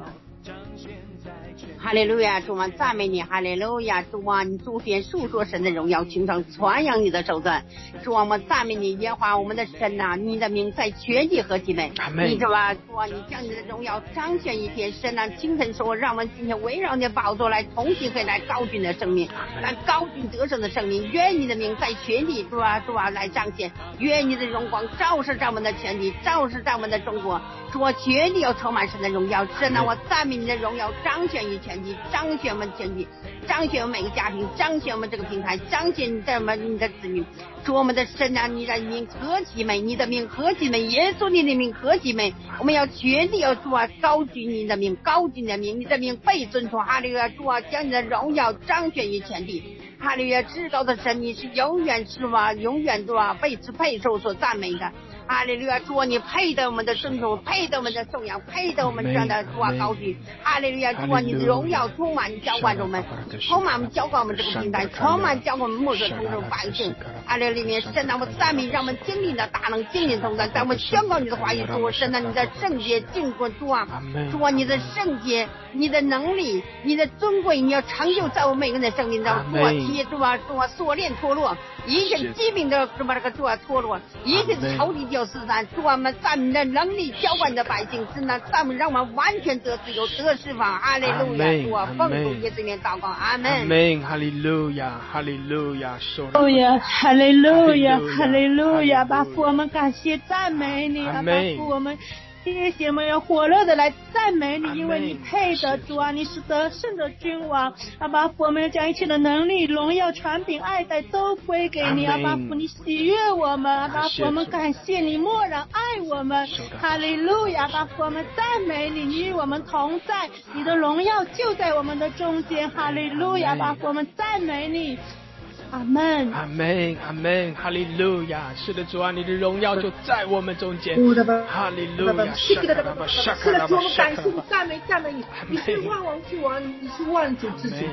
哈利路亚，主啊，赞美你！哈利路亚，主啊，你诸天述说神的荣耀，倾城传扬你的手段。主啊，我们赞美你，耶和华我们的神呐、啊，你的名在全地和其内。你知吧？主啊，你将你的荣耀彰显一天。神啊，清晨说，让我们今天围绕你的宝座来同心可以来高举你的生命，来高举得胜的生命。愿你的名在全地，主啊，主啊，来彰显。愿你的荣光照射在我们的全地，照射在我们的中国。主啊，全地要充满神的荣耀。神啊，我赞美你的荣耀彰显于全地，彰显我们全地，彰显我们每个家庭，彰显我们这个平台，彰显你在我们你的子女。主我们的神啊，你的名何其美，你的名何其美，耶稣你的名何其美。我们要全地要主啊高举你的名，高举你的名，你的名被尊崇。哈利路亚，主啊，将你的荣耀彰显于全地。哈利路亚，至高的神，你是永远是吧？永远主啊被配受所赞美的。哈利路亚，主啊，你配得我们的尊崇，配得我们的颂扬，配得我们这样的主啊高举。哈利路亚，主啊，你的荣耀充满浇灌着我们，充满我们浇灌我们这个平台，充满浇灌我们牧者同众百姓。哈利路亚，里面神啊，我赞美，让我们经历了大能，经历同在，在我们宣告你的话语，主神啊，你的圣洁敬过主啊，主啊，你的圣洁，你的能力，你的尊贵，你要成就在我们每个人的生命中。主啊，铁主啊，主啊，锁链脱落，一切疾病的什么这个主啊脱落，一切仇敌就四散。主啊，我们赞美的能力浇灌的百姓，是那赞美让我们完全得自由，得释放。哈利路亚，主啊，奉主耶稣名祷告，阿门。 阿门，哈利路亚，哈利路亚， 哈利路亚，哈利路亚，哈利路亚，巴父，我们感谢赞美你，巴父，我们谢谢我们要火热的来赞美你，因为你配得。主啊，你是得胜的君王。阿爸父，我们要将一切的能力、荣耀、权柄、爱戴都归给你。阿爸父，你喜悦我们。阿爸父，我们感谢你，默然爱我们。哈利路亚，阿爸父，我们赞美你，你与我们同在，你的荣耀就在我们的中间。哈利路亚，阿爸父，我们赞美你。阿门， 阿门，阿门，哈利路亚！是的，主啊，你的荣耀就在我们中间。哈利路亚！是的，主，我们感谢你，赞美赞美你，你是万王之王，你是万主之主。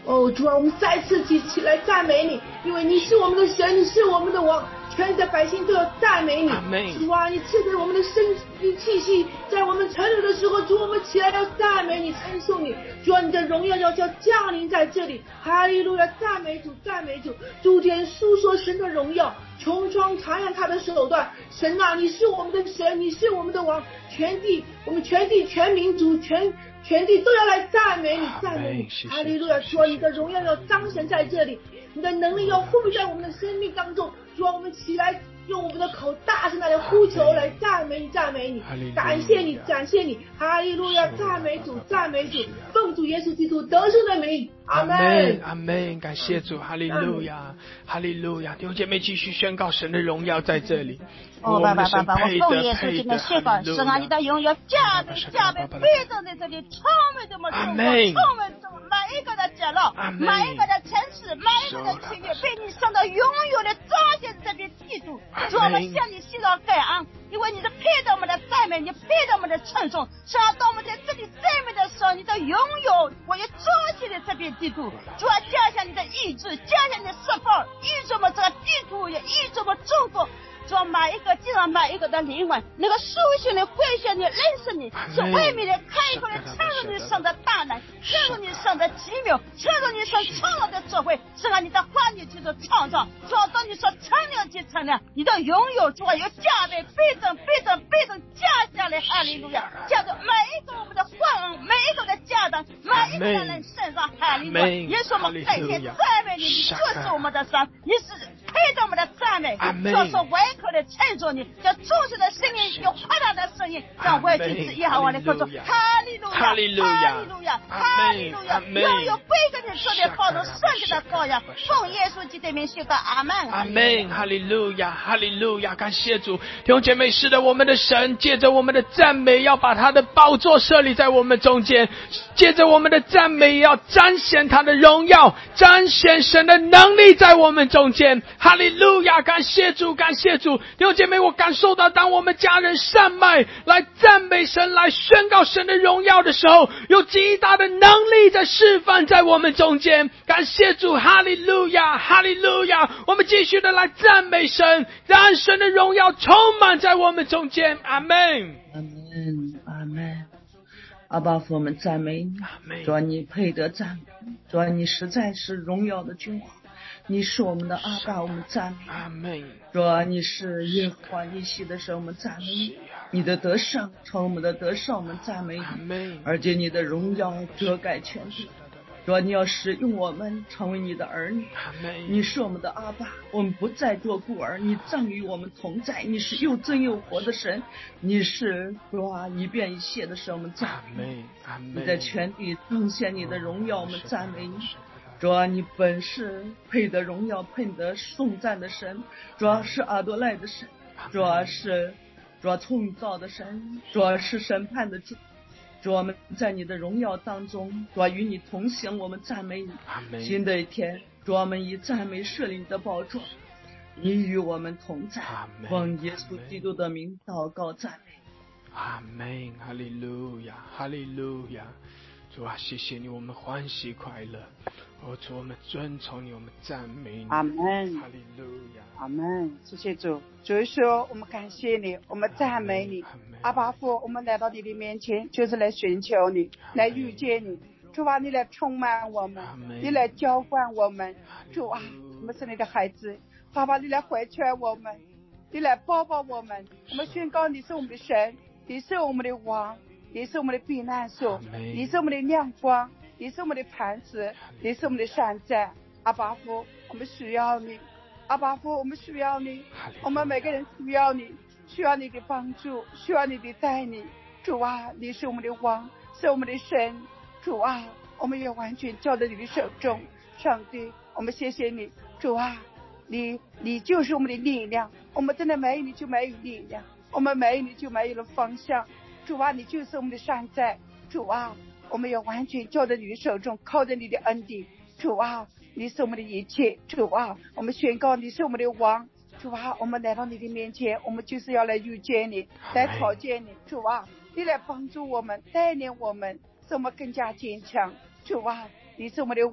哦，主啊，我们再次起起来赞美你，因为你是我们的神，你是我们的王，全体的百姓都要赞美你。主啊，你赐给我们的生命气息，在我们沉沦的时候，主，我们起来要赞美你，称颂你。主啊，你的荣耀要叫降临在这里，哈利路亚，赞美主，赞美主，诸天述说神的荣耀，穹苍传扬他的手段。神啊，你是我们的神，你是我们的王，全地，我们全地全民族全。全地都要来赞美你，赞美你，哈利路亚！主啊，你的荣耀要彰显在这里，你的能力要赋予在我们的生命当中。主啊，我们起来用我们的口大声来呼求，来赞美你，赞美你，感谢你，感谢你，哈利路亚！赞美主，赞美主，奉主耶稣基督得胜的名，阿门， 阿门！感谢主，哈利路亚，哈利路亚！弟兄姐妹继续宣告神的荣耀在这里。 哦，爸爸爸爸，我奉耶稣基督的宣告，神啊，你的荣耀加倍加倍倍增在这里，充满着我们中国，充满着每一个的角落，每一个的城市，每一个的区域，被你送到永远的彰显这片地图。主，我们向你献上感恩，因为你是配得我们的赞美，你配得我们的称颂。神啊，当我们在这里赞美的时候，你的拥有，我要彰显的这片地图。主啊，加上你的意志，加上你的释放，预祝我们这个地图，也预祝我们中国。主，每一个，既然每一个的灵魂，那个苏醒的、跪下的、认识你，是外面的开口的，承认你上的大能，承认你上的奇妙，承认你上创造的智慧，是按你的话语去做创造。主，当你说成了即成了，你的拥有，主啊，有加倍、倍增、倍增、倍增加下来，哈利路亚！加着每一个我们的患恩，每一个的家长，每一个的人身上，哈利路亚！也是我们感谢赞美你，你就是我们的神，你是配得我们的赞美，就是外口的称颂你，叫众生的声音，有夸大的声音，让外界之一好我的歌颂，哈利路亚，哈利路亚，哈利路亚，拥有贵跟你说的好多圣洁的羔羊，奉耶稣基督的名宣告，阿门， 阿门，哈利路亚，哈利路亚，感谢主，弟兄姐妹，是的，我们的神借着我们的赞美，要把他的宝座设立在我们中间，借着我们的赞美，要彰显他的荣耀，彰显神的能力在我们中间，哈利路亚，感谢主，感谢主。弟兄姐妹，我感受到当我们家人上麦来赞美神，来宣告神的荣耀的时候，有极大的能力在释放在我们中间。感谢主，哈利路亚，哈利路亚！我们继续的来赞美神，让神的荣耀充满在我们中间。阿门， 阿门，阿门。阿爸父，我们赞美你，主啊，你配得赞美，主啊，你实在是荣耀的君王。你是我们的阿爸，我们赞美阿门。 主啊，你是耶和华尼西的神，我们赞美你。你的得胜成我们的得胜，我们赞美你。而且你的荣耀遮盖全地。主啊，你要使用我们成为你的儿女。你是我们的阿爸，我们不再做孤儿，你葬与我们同在。你是又真又活的神，你是主啊一变一切的神，我们赞美你。你在全地彰显你的荣耀，我们赞美你。主啊，你本是配得荣耀、配得颂赞的神，主啊是阿多赖的神，主啊是主啊创造的神，主啊是审判的主。主啊，我们在你的荣耀当中，主啊与你同行，我们赞美你。新的一天，主啊我们以赞美设立你的宝座，你与我们同在。奉耶稣基督的名祷告赞美。 阿门，哈利路亚，哈利路亚。主啊，谢谢你，我们欢喜快乐。哦，主，我们尊崇你，我们赞美你。 阿门， 哈利路亚， 阿门。谢谢主，主说我们感谢你，我们赞美你。阿爸父，我们来到你的面前，就是来寻求你，来遇见你。主啊，你来充满我们，你来浇灌我们。主啊，我们是你的孩子，爸爸，你来怀揣我们，你来抱抱我们。我们宣告你是我们的神，你是我们的王，你是我们的避难所，你是我们的亮光，你是我们的磐石，你是我们的山寨。阿爸父，我们需要你。阿爸父，我们需要你，我们每个人需要你，需要你的帮助，需要你的带领。主啊，你是我们的王，是我们的神。主啊，我们也完全交在你的手中。上帝，我们谢谢你。主啊，你你就是我们的力量，我们真的没有你就没有力量，我们没有你就没有了方向。主啊，你就是我们的山寨。主啊，我们也完全交在你的手中，靠着你的恩典。主啊，你是我们的一切。主啊，我们宣告你是我们的王。主啊，我们来到你的面前，我们就是要来遇见你，来讨见你。主啊，你来帮助我们，带领我们，使我们更加坚强。主啊，你是我们的王，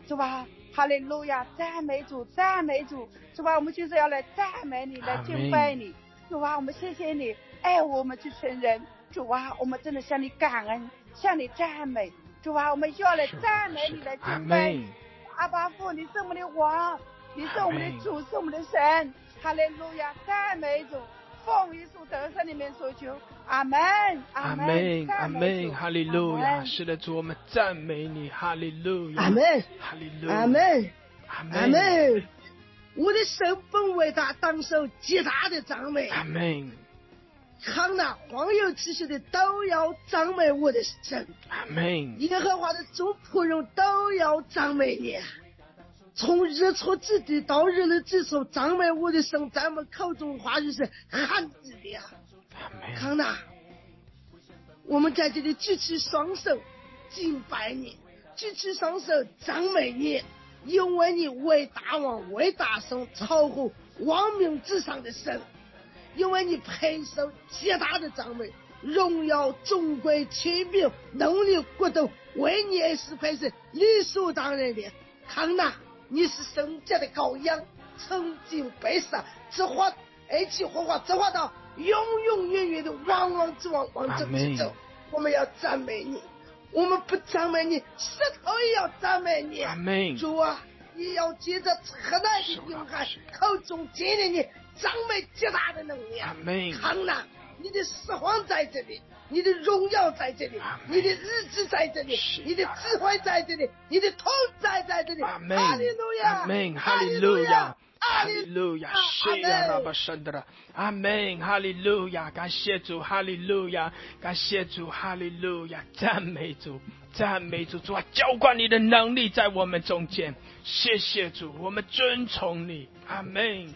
主啊，哈利路亚，赞美主，赞美主，主啊，我们就是要来赞美你，来敬拜你，主啊，我们谢谢你，爱我们去成人，主啊，我们真的向你感恩，向你赞美，主啊，我们需要来赞美你，来敬拜你。阿爸父，你是我们的王，你是我们的主，是我们的神，哈利路亚，赞美主，奉耶稣得胜里面所求，阿门， 阿门，阿门，哈利路亚。是的，主，我们赞美你，哈利路亚， 阿门， 哈利路亚， 阿门， 阿门。我的神本为他当受极大的赞美， 阿门。 看那荒有气息的都要赞美我的神， 阿门。 耶和华的众仆人都要赞美你，从日出之地到日落之处，赞美我的神，咱们口中话语是喊子的呀。看那，我们在这里举起双手敬拜你，举起双手赞美你，因为你为大王，为大神，超乎万民之上的神，因为你配受极大的赞美，荣耀、尊贵、权柄、能力、国度，为你而是配是理所当然的。看哪，你是圣洁的羔羊，曾经被杀，之花而且活化，之化到永永远远的王王之王，王者之主。我们要赞美你，我们不赞美你，石头也要赞美你。 阿门。 主啊，你要借着特来的勇敢，口中建立你赞美极大的能力。 阿门。 看哪，你的释放在这里，你的荣耀在这里，你的日子在这里，你的智慧在这里，你的同在在这里。 阿门。 哈利路亚， 阿门，哈利路亚，哈利路亚，谢呀拉巴圣德拉，阿门，哈利路亚，感谢主，哈利路亚，感谢主，哈利路亚，赞美主，赞美主，主啊，浇灌你的能力在我们中间，谢谢主，我们尊崇你，阿门。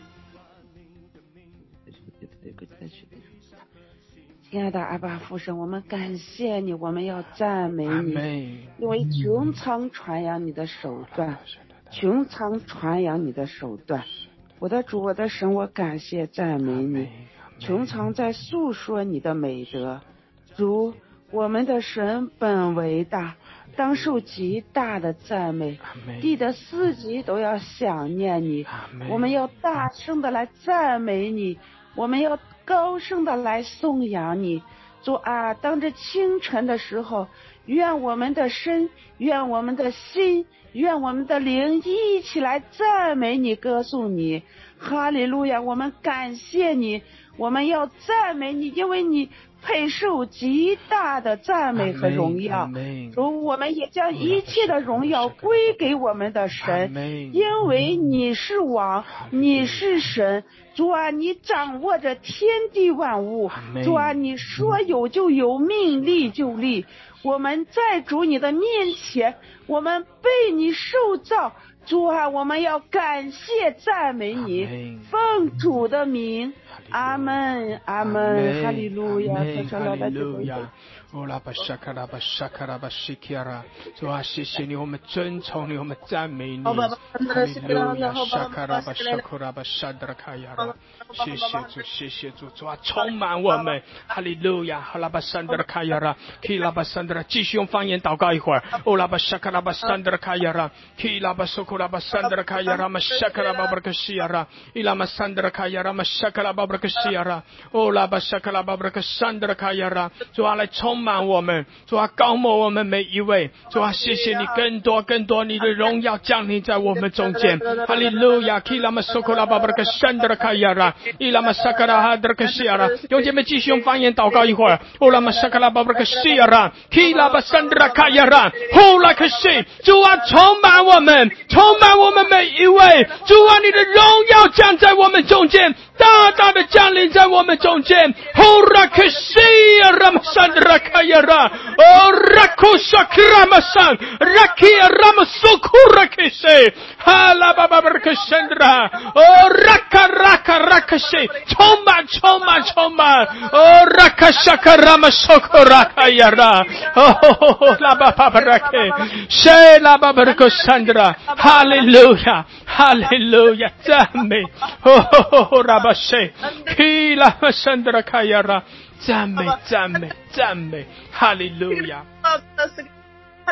亲爱的阿爸父神，我们感谢你，我们要赞美你，因为穹苍传扬你的手段，穹苍传扬你的手段。我的主，我的神，我感谢赞美你，穹苍在诉说你的美德。主，我们的神本为大，当受极大的赞美，地的四极都要想念你，我们要大声的来赞美你，我们要高声的来颂扬你。主啊，当这清晨的时候，愿我们的身，愿我们的心，愿我们的灵一起来赞美你，歌颂你。哈利路亚，我们感谢你，我们要赞美你，因为你配受极大的赞美和荣耀。主，我们也将一切的荣耀归给我们的神，因为你是王，你是神。主啊，你掌握着天地万物，主啊，你说有就有，命立就立。我们在主你的面前，我们被你受造，主啊，我们要感谢赞美你，奉主的名，阿门，阿门，哈利路亚， 哈利路亚。哦拉巴沙卡拉巴沙卡拉巴西基拉，主啊，谢谢你，我们尊崇你，我们赞美你。哈利路亚，沙卡拉巴沙库拉巴沙德卡亚拉，谢谢主，谢谢主，主啊，充满我们。哈利路亚，哈拉巴沙德卡亚拉，基拉巴沙德，继续用方言祷告一会儿。哦拉巴沙卡拉巴沙德卡亚拉，基拉巴苏库拉巴沙德卡亚拉，马沙卡拉巴布克西亚拉，伊拉马沙德卡亚拉，马沙卡拉巴布克西亚拉，哦拉巴沙卡拉巴布克沙德卡亚拉，主啊，来充满我们，主啊，高摩我们每一位，主啊，谢谢你更多更多你的荣耀降临在我们中间。哈利路亚，基拉马苏库拉巴布克沙德卡亚拉，伊拉马沙卡拉哈德克西亚拉，弟兄姐妹继续用方言祷告一会儿。哦拉马沙卡拉巴布克西亚拉，基拉巴沙德卡亚拉，呼拉克西，主啊，充满我们，充满我们每一位，主啊，你的荣耀降在我们中间，大大的降临在我们中间。呼拉克西亚拉马沙德卡亚拉，哦拉库沙克拉马山，拉基亚拉马苏库拉克西，哈拉巴巴巴克山德拉，哦拉卡拉卡拉克西，充满充满充满，哦拉卡沙卡拉马苏库拉卡亚拉，哦拉巴巴巴拉克，谁拉巴巴克山德拉，哈利路亚，哈利路亚，赞美，哦拉巴谁，基拉马山德拉卡亚拉。赞美赞美赞美，哈利路亚！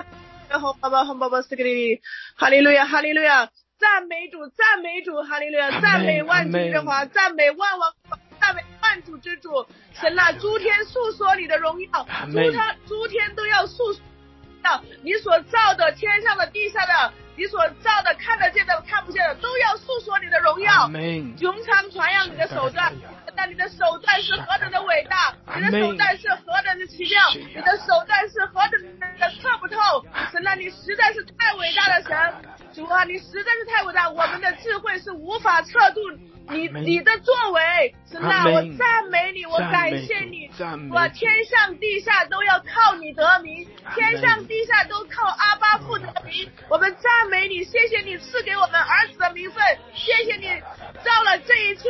然后爸爸和爸爸斯克里，哈利路亚，哈利路亚，赞美主，赞美主，哈利路亚，赞美万主之华，赞美万王，赞美万主之主。神啊，诸天诉说你的荣耀，诸天诸天都要诉说你所造的，天上的地下的，你所造的，看得见的看不见的，都要诉说你的荣耀，永常传扬你的手段。但你的手段是何等的伟大，你的手段是何等的奇妙，你的手段是何等的测不透。神啊，你实在是太伟大的神，主啊，你实在是太伟大，我们的智慧是无法测度你你的作为。神啊，我赞美你，我感谢你，我天上地下都要靠你得名，天上地下都靠阿爸父得名。我们赞美你，谢谢你赐给我们儿子的名分，谢谢你造了这一切。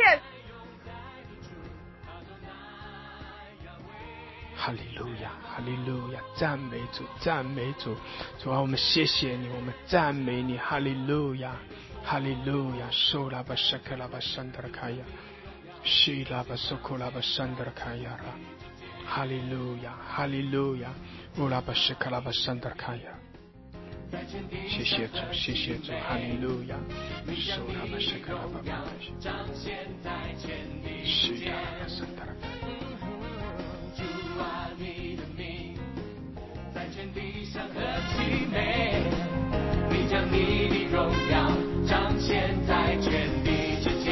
哈利路亚，哈利路亚，赞美主，赞美主，主啊，我们谢谢你，我们赞美你，哈利路亚，哈利路亚，苏拉巴沙克拉巴山德卡亚，西拉巴苏库拉巴山德卡亚拉，哈利路亚，哈利路亚，乌拉巴什克拉巴山德卡亚，谢谢主，谢谢主，哈利路亚，苏拉巴什克拉巴巴卡西，西拉巴山德卡亚。主啊，你的名在全地上何其美，你将你的荣耀彰显在全地之间。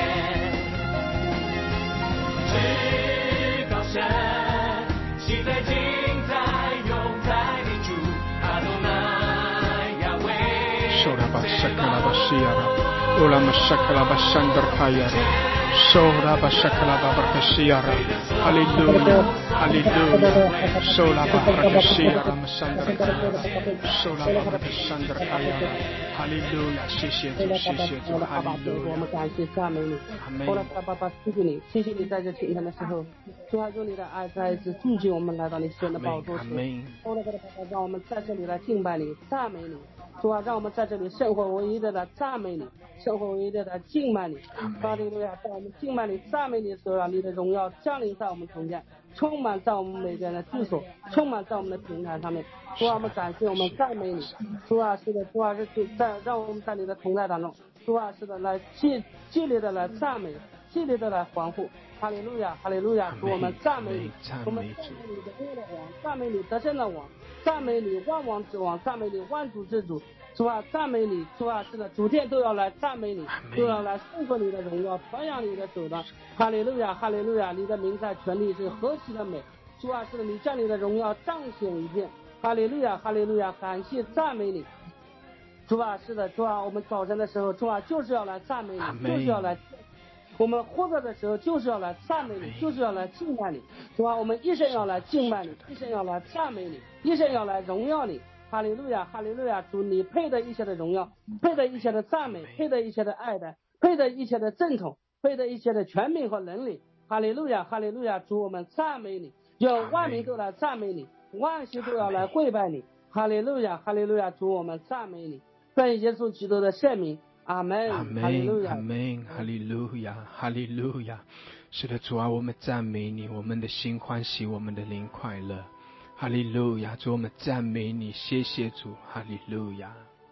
至高神，喜在今在永在的主阿多乃亚威。受拉巴沙克拉巴西亚拉，乌拉玛沙克拉巴山德卡亚拉。Sola bashakala barakashiyara, hallelujah, hallelujah. Sola barakashiyara masandara kaya, sola barakashandara kaya, hallelujah. 谢谢主，谢谢主，哈利路亚。 我们感谢赞美你，后来爸爸谢谢你，谢谢你在这今天的时候，主啊，用你的爱再一次住进我们来到你神的宝座前。后来爸爸让我们在这里来敬拜你，赞美你。主啊，让我们在这里生活唯一的来赞美你，生活唯一的来敬拜你。哈利路亚！在我们敬拜你、赞美你的时候，你的荣耀降临在我们中间，充满在我们每个人的居所，充满在我们的平台上面。主啊，我们感谢，我们赞美你。主啊，是的，主啊，是在让我们在你的同在当中，主啊，是的，来激激烈的来赞美，激烈的来欢呼。哈利路亚，哈利路亚！主，我们赞美你，我们赞美你的耶和华，赞美你得胜的王。赞美你万王之王，赞美你万主之主，主啊，赞美你，主啊，是的，主天都要来赞美你，都要来颂颂你的荣耀，传扬你的手段。哈利路亚，哈利路亚，你的名在全地是何其的美，主啊，是的，你将你的荣耀彰显一片。哈利路亚，哈利路亚，感谢赞美你，主啊，是的，主啊，我们早晨的时候，主啊，就是要来赞美你，就是要来。我们活着的时候就是要来赞美你，就是要来敬拜你，主啊，我们一生要来敬拜你，一生要来赞美你，一生要来荣耀你。哈利路亚，哈利路亚，主你配得一切的荣耀，配得一切的赞美，配得一切的爱戴，配得一切的正统，配得一切的权柄和能力。哈利路亚，哈利路亚，主我们赞美你，愿万民都来赞美你，万膝都要来跪拜你。哈利路亚，哈利路亚，主我们赞美你，愿耶稣基督的圣名。阿门， 阿门，阿门，哈利路亚，哈利路亚。是的，主啊，我们赞美你，我们的心欢喜，我们的灵快乐。哈利路亚，主，我们赞美你，谢谢主，哈利路亚。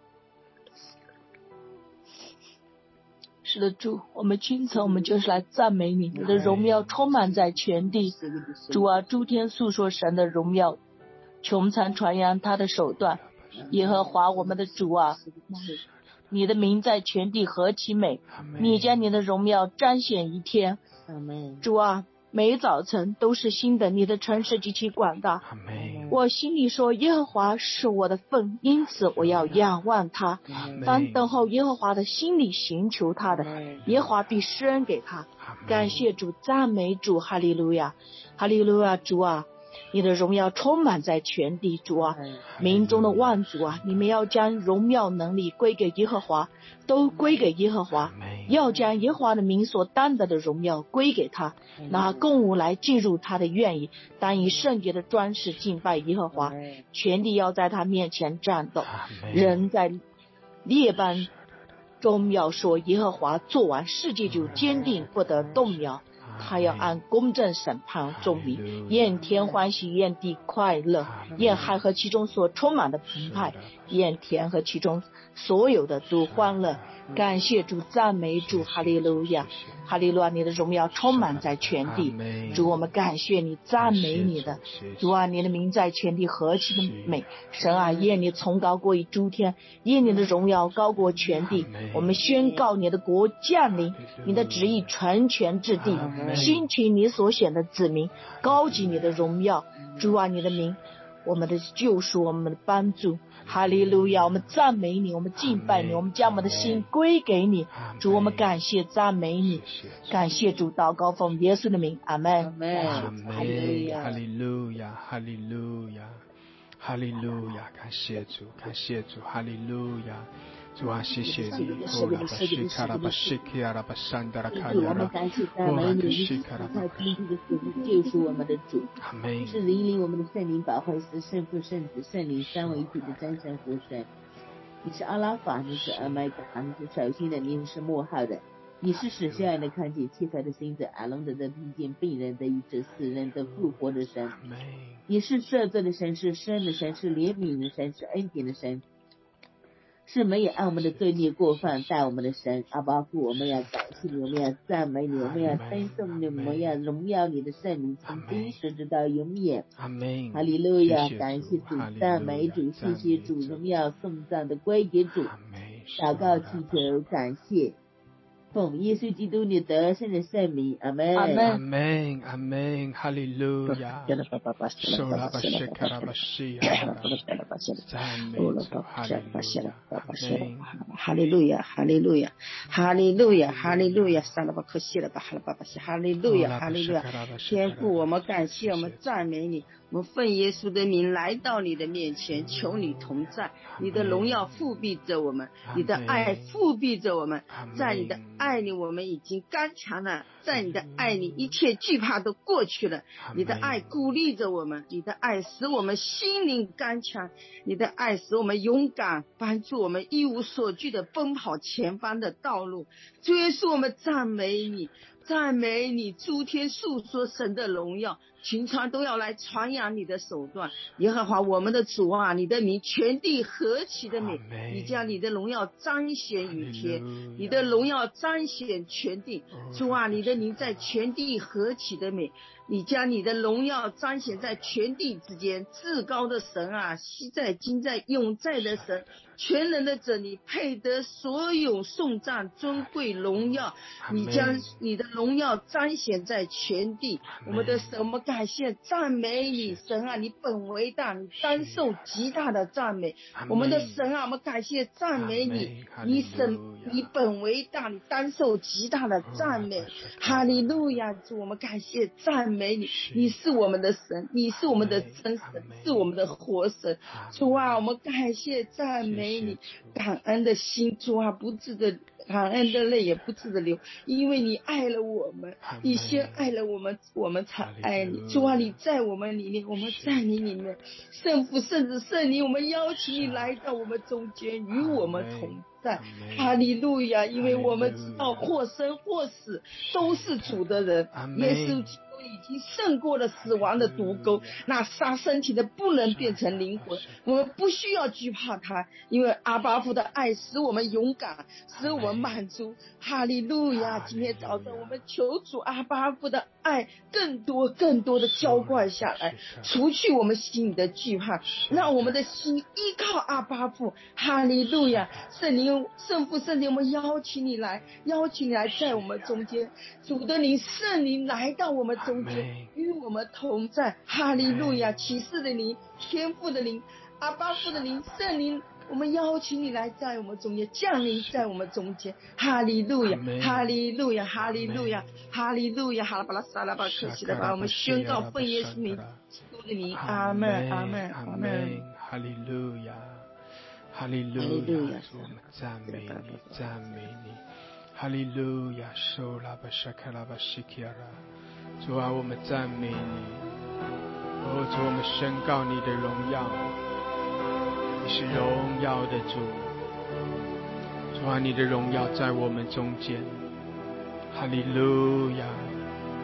是的，主，我们今晨我们就是来赞美你，你的荣耀充满在全地。主啊，诸天诉说神的荣耀，穹苍传扬他的手段。耶和华我们的主啊，你的名在全地何其美，你将你的荣耀彰显一天。主啊，每早晨都是新的，你的城市极其广大。我心里说，耶和华是我的份，因此我要仰望他。当等候耶和华的心里寻求他的，耶和华必施恩给他。感谢主，赞美主，哈利路亚，哈利路亚。主啊，你的荣耀充满在全地，主啊，民中的万族啊，你们要将荣耀能力归给耶和华，都归给耶和华，要将耶和华的名所担得的荣耀归给他，拿供物来进入他的院宇，当以圣洁的装饰敬拜耶和华，全地要在他面前战斗，人在列邦中要说耶和华做完，世界就坚定不得动摇。 他要按公正审判众民，愿天欢喜，愿地快乐，愿海和其中所充满的澎湃，愿田和其中所有的都欢乐。感谢主，赞美主，哈利路亚，哈利路亚！你的荣耀充满在全地，主，我们感谢你，赞美你的主啊！你的名在全地何其的美，神啊！愿你崇高过于诸天，愿你的荣耀高过全地。我们宣告你的国降临，你的旨意传全至地，兴起你所选的子民，高举你的荣耀，主啊！你的名，我们的救赎，我们的帮助，哈利路亚！我们赞美你，我们敬拜你，我们将我们的心归给你，主，我们感谢赞美你，感谢主，祷告奉耶稣的名，阿门，阿门， 哈利路亚，哈利路亚，哈利路亚，哈利路亚，感谢主，感谢主，哈利路亚。主啊，谢谢你！哦，拉巴西卡拉巴西基亚拉巴山达拉卡亚拉，哦，拉巴西卡拉巴， 救赎我们的主， 阿门。 是引领我们的圣灵保惠师圣父圣子圣灵三位一体的真神活神。你是阿拉法，你是阿麦达，你是首先的，你是末后的，你是使瞎眼的看见，切开的心者，耳聋的人听见，病人的医治，死人的复活的神。你是赦罪的神，是生的神，是怜悯的神，是恩典的神。是没有按我们的罪孽过犯待我们的神，阿爸父，我们要感谢你，我们要赞美你，我们要称颂你，我们要荣耀你的圣名，从今时直到永远。 阿门。 哈利路亚，感谢主，赞美主，谢谢主，荣耀颂赞的归给主。祷告祈求感谢，奉耶稣基督你得胜的圣名，阿门， 阿门，阿门，哈利路亚。受拉巴谢卡拉巴西亚，赞美主，哈利路亚， 哈利路亚，哈利路亚，哈利路亚，哈利路亚，萨拉巴克西了吧，哈拉巴巴西，哈利路亚，哈利路亚，天父，我们感谢，我们赞美你。我们奉耶稣的名来到你的面前，求你同在，你的荣耀复辟着我们，你的爱复辟着我们，在你的爱里我们已经刚强了，在你的爱里一切惧怕都过去了，你的爱鼓励着我们，你的爱使我们心灵刚强，你的爱使我们勇敢，帮助我们一无所惧的奔跑前方的道路。主耶稣，我们赞美你，赞美你，诸天述说神的荣耀，群川都要来传扬你的手段。耶和华我们的主啊，你的名全地何其的美，你将你的荣耀彰显于天，你的荣耀彰显全地。主啊，你的名在全地何其的美，你将你的荣耀彰显在全地之间。至高的神啊，昔在今在永在的神，全能的者，你配得所有颂赞尊贵荣耀，你将你的荣耀彰显在全地。我们的神，我们感谢赞美你，神啊，你本为大，你当受极大的赞美。我们的神啊，我们感谢赞美你，你神你本为大，你当受极大的赞美。哈利路亚，主，我们感谢赞美你，你是我们的神，你是我们的真神，是我们的活神。主啊，我们感谢赞美你，感恩的心，主啊，不自的感恩的泪也不自的流，因为你爱了我们，你先爱了我们，我们才爱你。主啊，你在我们里面，我们在你里面，圣父圣子圣灵，我们邀请你来到我们中间，与我们同在。哈利路亚，因为我们知道或生或死都是主的人，耶稣已经胜过了死亡的毒钩，那杀身体的不能变成灵魂。我们不需要惧怕他，因为阿爸父的爱使我们勇敢，使我们满足。哈利路亚！今天早上我们求主阿爸父的爱更多更多的浇灌下来，除去我们心里的惧怕，让我们的心依靠阿爸父。哈利路亚！圣灵圣父圣灵，我们邀请你来，邀请你来在我们中间，主的灵圣灵来到我们中间，与我们同在。哈利路亚！启示的灵，天父的灵，阿爸父的灵，圣灵，我们邀请你来在我们中间，降临在我们中间。哈利路亚，哈利路亚，哈利路亚，哈利路亚，哈拉巴拉萨拉巴克西拉巴，我们宣告奉耶稣名基督的名，阿门，阿门，阿门。 哈利路亚，哈利路亚，主，我们赞美你，赞美你。哈利路亚，受拉巴沙卡拉巴西基亚拉，主啊，我们赞美你。哦，主，我们宣告你的荣耀。你是荣耀的主，主啊，你的荣耀在我们中间。哈利路亚，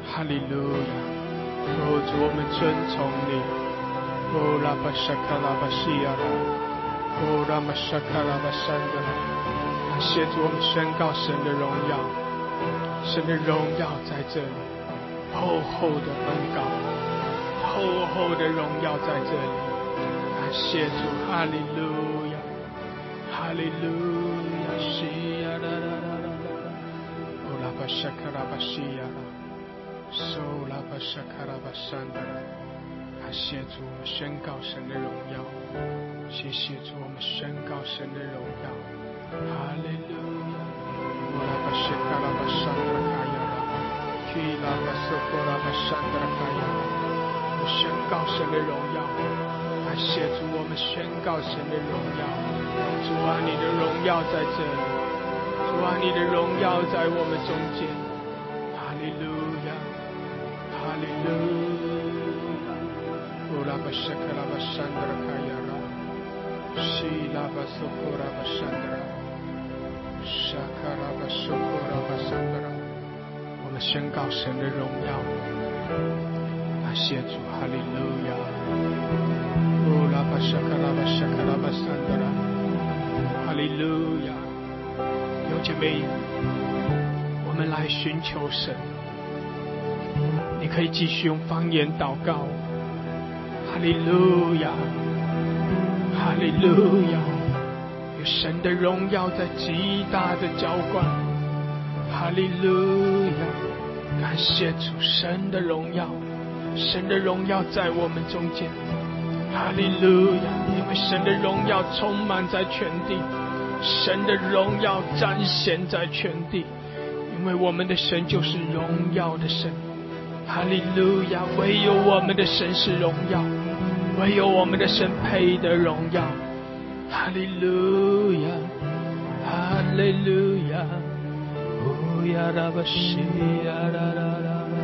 哈利路亚！哦，主，我们尊崇你。哦，拉巴沙卡拉巴西亚拉，哦，拉巴沙卡拉巴山的拉。感谢主，我们宣告神的荣耀，神的荣耀在这里，厚厚的恩膏，厚厚的荣耀在这里。感谢主，哈利路亚，哈利路亚，西呀啦啦啦啦啦，哦，拉巴沙卡拉巴西呀啦，收拉巴沙卡拉巴山的拉。感谢主，我们宣告神的荣耀。谢谢主，我们宣告神的荣耀。哈利路亚！乌拉巴什卡拉巴山德拉卡亚拉，基拉巴索科拉巴山德拉卡亚拉。我们宣告神的荣耀。感谢主，我们宣告神的荣耀。主啊，你的荣耀在这里。主啊，你的荣耀在我们中间。哈利路亚！哈利路亚！乌拉巴什卡拉巴山德拉卡亚拉，西拉巴索科拉巴山德拉。沙卡拉巴苏库拉巴桑德拉，我们宣告神的荣耀。感谢主，哈利路亚！哦，拉巴沙卡拉巴沙卡拉巴桑德拉，哈利路亚！弟兄姐妹，我们来寻求神。你可以继续用方言祷告。哈利路亚！哈利路亚！神的荣耀在极大的浇灌，哈利路亚！感谢主，神的荣耀，神的荣耀在我们中间，哈利路亚！因为神的荣耀充满在全地，神的荣耀彰显在全地，因为我们的神就是荣耀的神，哈利路亚！唯有我们的神是荣耀，唯有我们的神配得荣耀。哈利路亚，哈利路亚，哦呀啦吧西呀啦啦啦啦。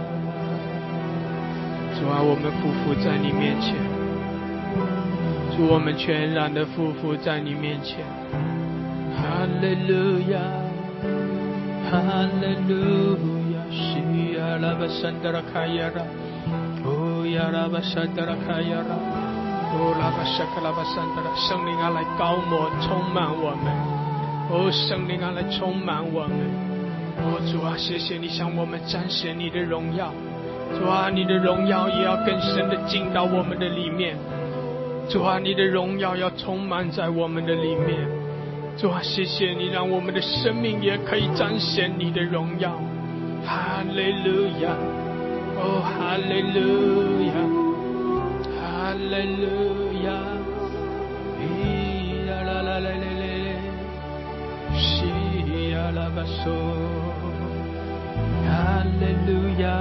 主啊，我们匍匐在你面前，主，我们全然的匍匐在你面前。哈利路亚，哈利路亚，西呀啦吧山德拉卡呀啦，哦呀啦吧山德拉卡呀啦。哦，拉巴沙克拉巴山德拉，圣灵啊，来膏抹充满我们。哦，圣灵啊，来充满我们。哦，主啊，谢谢你向我们彰显你的荣耀。主啊，你的荣耀也要更深的进到我们的里面。主啊，你的荣耀要充满在我们的里面。主啊，谢谢你让我们的生命也可以彰显你的荣耀。哈利路亚，哦，哈利路亚。哈利路亚，咿呀啦啦啦啦啦，西呀啦巴嗦，哈利路亚，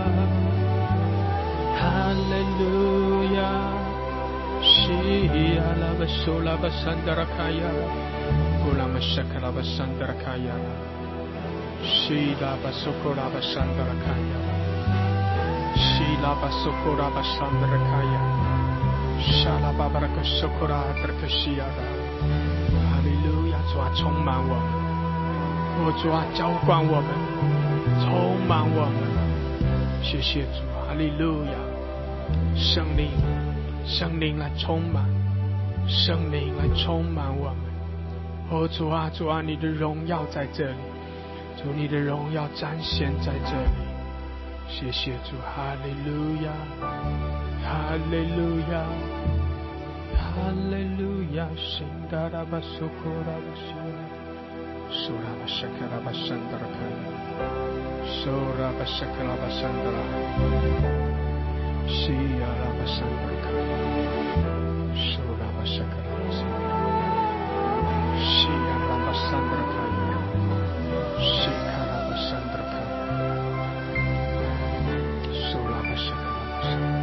哈利路亚，西呀啦巴嗦啦巴桑德拉卡呀，乌拉玛沙卡拉巴桑德拉卡呀，西啦巴嗦库拉巴桑德拉卡呀，西啦巴嗦库拉巴桑德拉卡呀。沙拉巴巴拉克苏库拉德克西亚拉，哈利路亚！主啊，充满我们，哦，主啊，浇灌我们，充满我们。谢谢主，哈利路亚！圣灵，圣灵来充满，圣灵来充满我们。哦，主啊，主啊，你的荣耀在这里，主，你的荣耀彰显在这里。谢谢主，哈利路亚。哈利路亚，哈利路亚，圣达拉巴苏库拉巴西亚，苏拉巴沙克拉巴山德拉卡亚，苏拉巴沙克拉巴山德拉，西亚拉巴山德拉卡亚，苏拉巴沙克拉巴山德拉，西亚拉巴山德拉卡亚，西卡拉巴山德拉卡亚，苏拉巴沙克拉巴山德拉。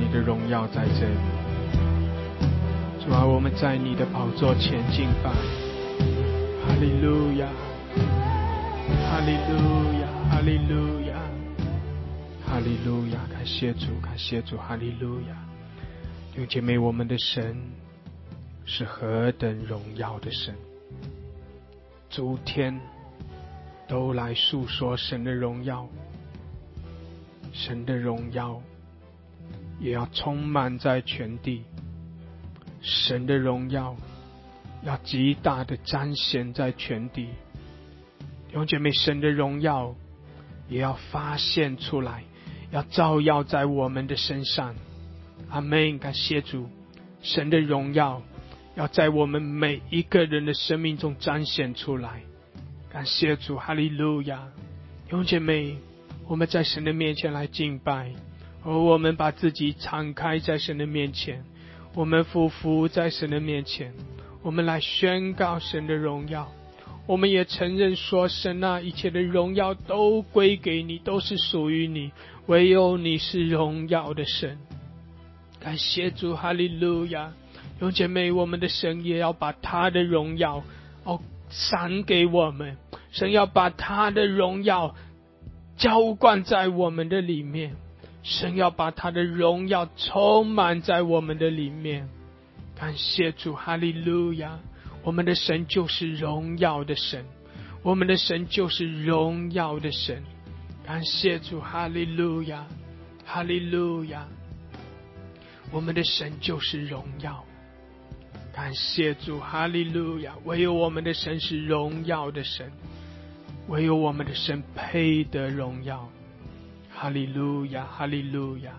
你的荣耀在这里。主啊，我们在你的宝座前敬拜。哈利路亚，哈利路亚，哈利路亚，哈利路亚！感谢主，感谢主，哈利路亚！弟兄姐妹，我们的神是何等荣耀的神，诸天都来诉说神的荣耀，神的荣耀也要充满在全地，神的荣耀要极大的彰显在全地。弟兄姐妹，神的荣耀也要发现出来，要照耀在我们的身上。阿们，感谢主，神的荣耀要在我们每一个人的生命中彰显出来。感谢主，哈利路亚！弟兄姐妹，我们在神的面前来敬拜，而我们把自己敞开在神的面前，我们俯伏在神的面前，我们来宣告神的荣耀。我们也承认说，神啊，一切的荣耀都归给你，都是属于你，唯有你是荣耀的神。感谢主，哈利路亚！弟兄姐妹，我们的神也要把他的荣耀哦赏给我们，神要把他的荣耀浇灌在我们的里面，神要把他的荣耀充满在我们的里面。感谢主，哈利路亚！我们的神就是荣耀的神，我们的神就是荣耀的神。感谢主，哈利路亚，哈利路亚！我们的神就是荣耀。感谢主，哈利路亚！唯有我们的神是荣耀的神，唯有我们的神配得荣耀。哈利路亚，哈利路亚！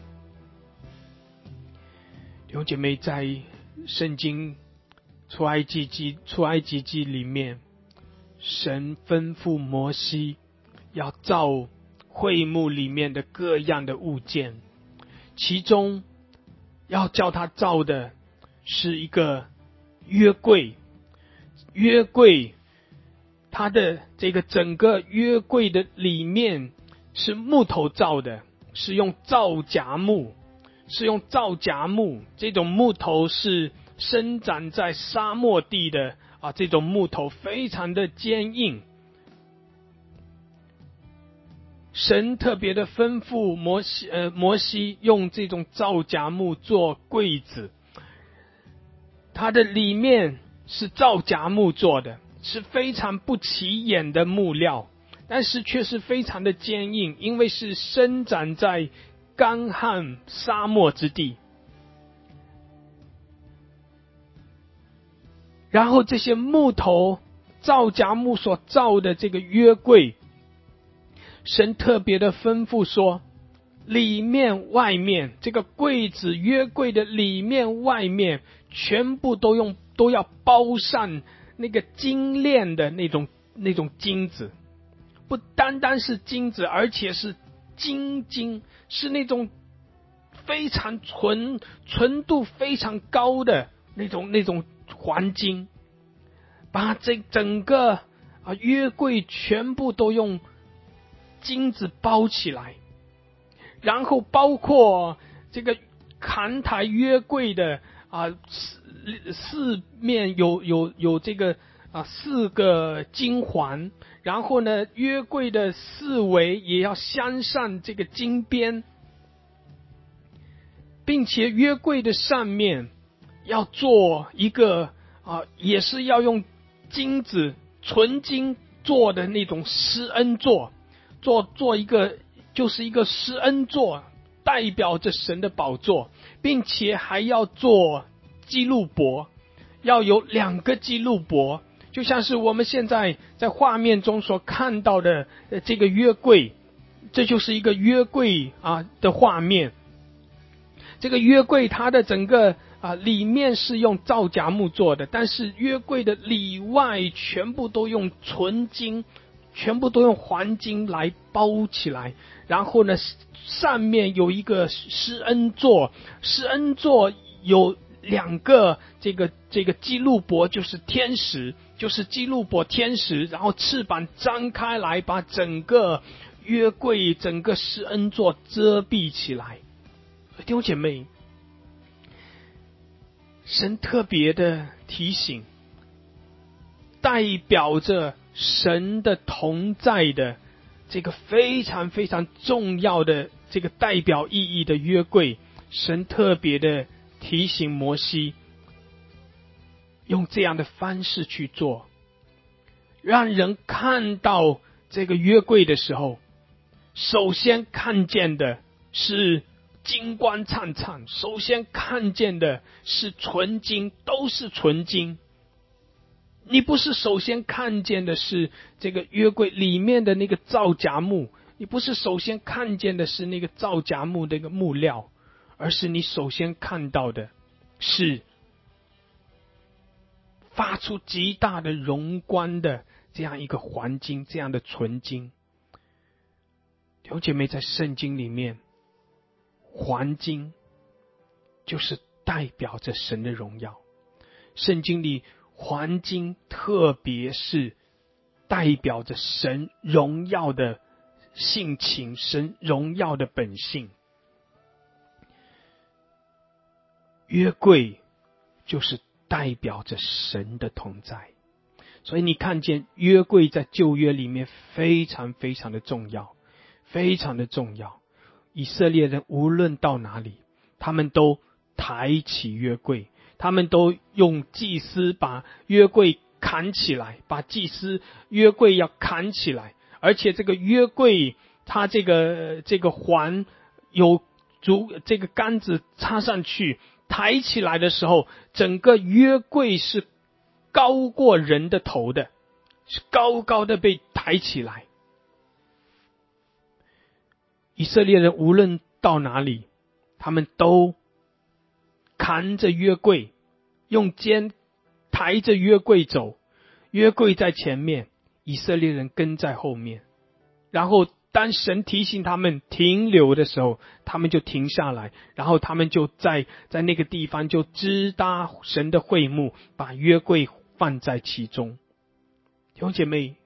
弟兄姐妹，在圣经出埃及记出埃及记里面，神吩咐摩西要造会幕里面的各样的物件，其中要叫他造的是一个约柜。约柜它的这个整个约柜的里面是木头造的，是用皂荚木，是用皂荚木，这种木头是生长在沙漠地的啊，这种木头非常的坚硬。神特别的吩咐摩西，呃，摩西用这种皂荚木做柜子，它的里面是皂荚木做的，是非常不起眼的木料，但是却是非常的坚硬，因为是生长在干旱沙漠之地。然后这些木头皂荚木所造的这个约柜，神特别的吩咐说，里面外面这个柜子约柜的里面外面全部都用都要包上那个精炼的那种那种金子，不单单是金子，而且是精金，是那种非常纯纯度非常高的那种那种黄金，把这整个啊约柜全部都用金子包起来，然后包括这个扛抬约柜的啊四四面有有有这个啊四个金环，然后呢约柜的四围也要镶上这个金边，并且约柜的上面要做一个啊也是要用金子纯金做的那种施恩座，做做一个就是一个施恩座，代表着神的宝座，并且还要做基路伯，要有两个基路伯，就像是我们现在在画面中所看到的这个约柜，这就是一个约柜啊的画面。这个约柜它的整个啊里面是用皂荚木做的，但是约柜的里外全部都用纯金，全部都用黄金来包起来，然后呢上面有一个施恩座，施恩座有两个这个这个基路伯，就是天使，就是基路伯天使，然后翅膀张开来，把整个约柜整个施恩座遮蔽起来。 弟兄姐妹，神特别的提醒，代表着神的同在的这个非常非常重要的这个代表意义的约柜，神特别的提醒摩西用这样的方式去做，让人看到这个约柜的时候，首先看见的是金光灿灿，首先看见的是纯金，都是纯金。你不是首先看见的是这个约柜里面的那个皂荚木，你不是首先看见的是那个皂荚木的那个木料，而是你首先看到的是发出极大的荣光的这样一个黄金，这样的纯金。弟兄姐妹，在圣经里面，黄金就是代表着神的荣耀。圣经里黄金特别是代表着神荣耀的性情，神荣耀的本性。约柜就是代表着神的同在，所以你看见约柜在旧约里面非常非常的重要，非常的重要。以色列人无论到哪里，他们都抬起约柜，他们都用祭司把约柜扛起来，把祭司约柜要扛起来，而且这个约柜它这个这个环有足这个杆子插上去，抬起来的时候，整个约柜是高过人的头的，是高高的被抬起来。以色列人无论到哪里，他们都扛着约柜，用肩抬着约柜走，约柜在前面，以色列人跟在后面。然后当神提醒他们停留的时候，他们就停下来，然后他们就在在那个地方就支搭神的会幕，把约柜放在其中。弟兄姐妹，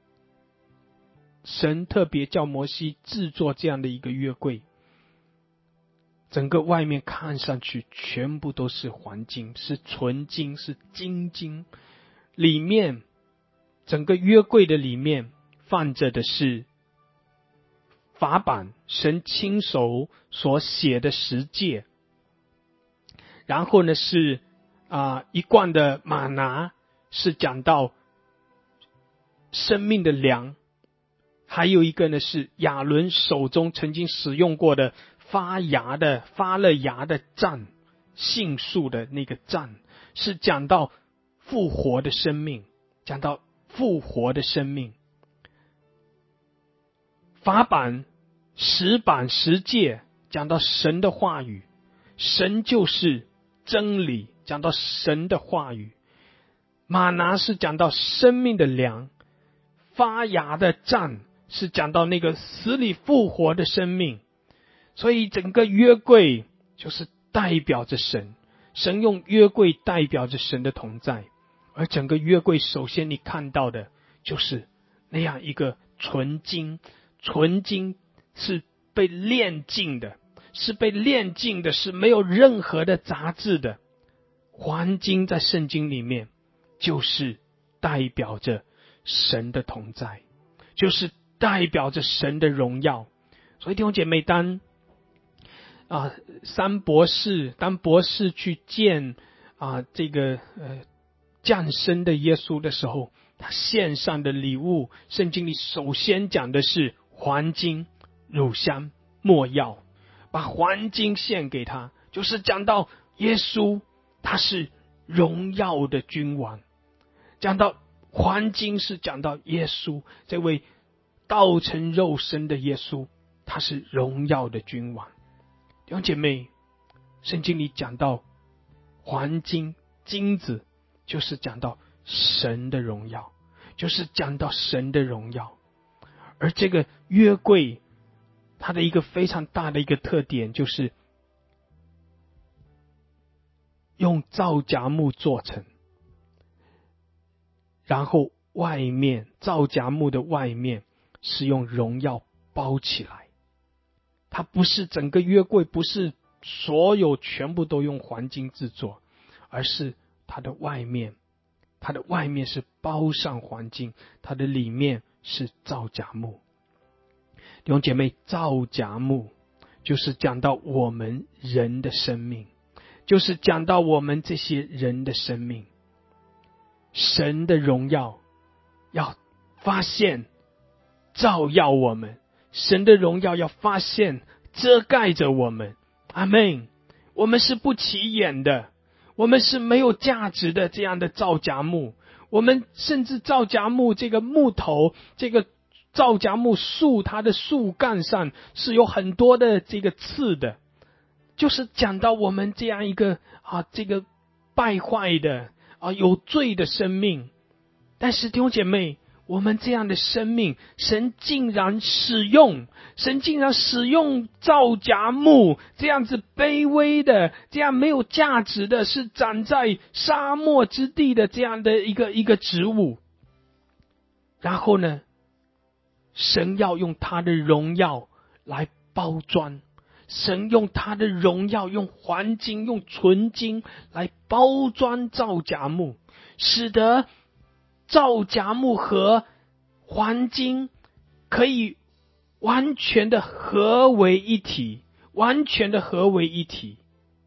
神特别叫摩西制作这样的一个约柜，整个外面看上去全部都是黄金，是纯金，是金金。里面整个约柜的里面放着的是法版，神亲手所写的十诫，然后呢是啊、呃、一罐的玛拿，是讲到生命的粮，还有一个呢是亚伦手中曾经使用过的发芽的发了芽的杖，杏树的那个杖，是讲到复活的生命，讲到复活的生命。法版、十版、十诫讲到神的话语，神就是真理，讲到神的话语。玛拿是讲到生命的粮，发芽的杖是讲到那个死里复活的生命。所以整个约柜就是代表着神，神用约柜代表着神的同在。而整个约柜首先你看到的就是那样一个纯金，纯金是被炼净的，是被炼净的，是没有任何的杂质的。黄金在圣经里面就是代表着神的同在，就是代表着神的荣耀。所以弟兄姐妹，当啊三博士当博士去见啊这个呃降生的耶稣的时候，他献上的礼物，圣经里首先讲的是黄金、乳香、没药，把黄金献给他，就是讲到耶稣他是荣耀的君王。讲到黄金是讲到耶稣这位道成肉身的耶稣，他是荣耀的君王。弟兄姐妹，圣经里讲到黄金、金子，就是讲到神的荣耀，就是讲到神的荣耀。而这个约柜它的一个非常大的一个特点，就是用皂荚木做成，然后外面皂荚木的外面是用荣耀包起来。它不是整个约柜不是所有全部都用黄金制作，而是它的外面，它的外面是包上黄金，它的里面是皂荚木。弟兄姐妹，皂荚木就是讲到我们人的生命，就是讲到我们这些人的生命。神的荣耀要发现照耀我们，神的荣耀要发现遮盖着我们。阿们。我们是不起眼的，我们是没有价值的这样的皂荚木，我们甚至皂荚木这个木头，这个皂荚木树，它的树干上是有很多的这个刺的，就是讲到我们这样一个啊这个败坏的啊有罪的生命。但是弟兄姐妹，我们这样的生命，神竟然使用，神竟然使用皂荚木这样子卑微的，这样没有价值的，是长在沙漠之地的这样的一个一个植物。然后呢，神要用他的荣耀来包装，神用他的荣耀，用黄金，用纯金来包装皂荚木，使得皂荚木和黄金可以完全的合为一体，完全的合为一体，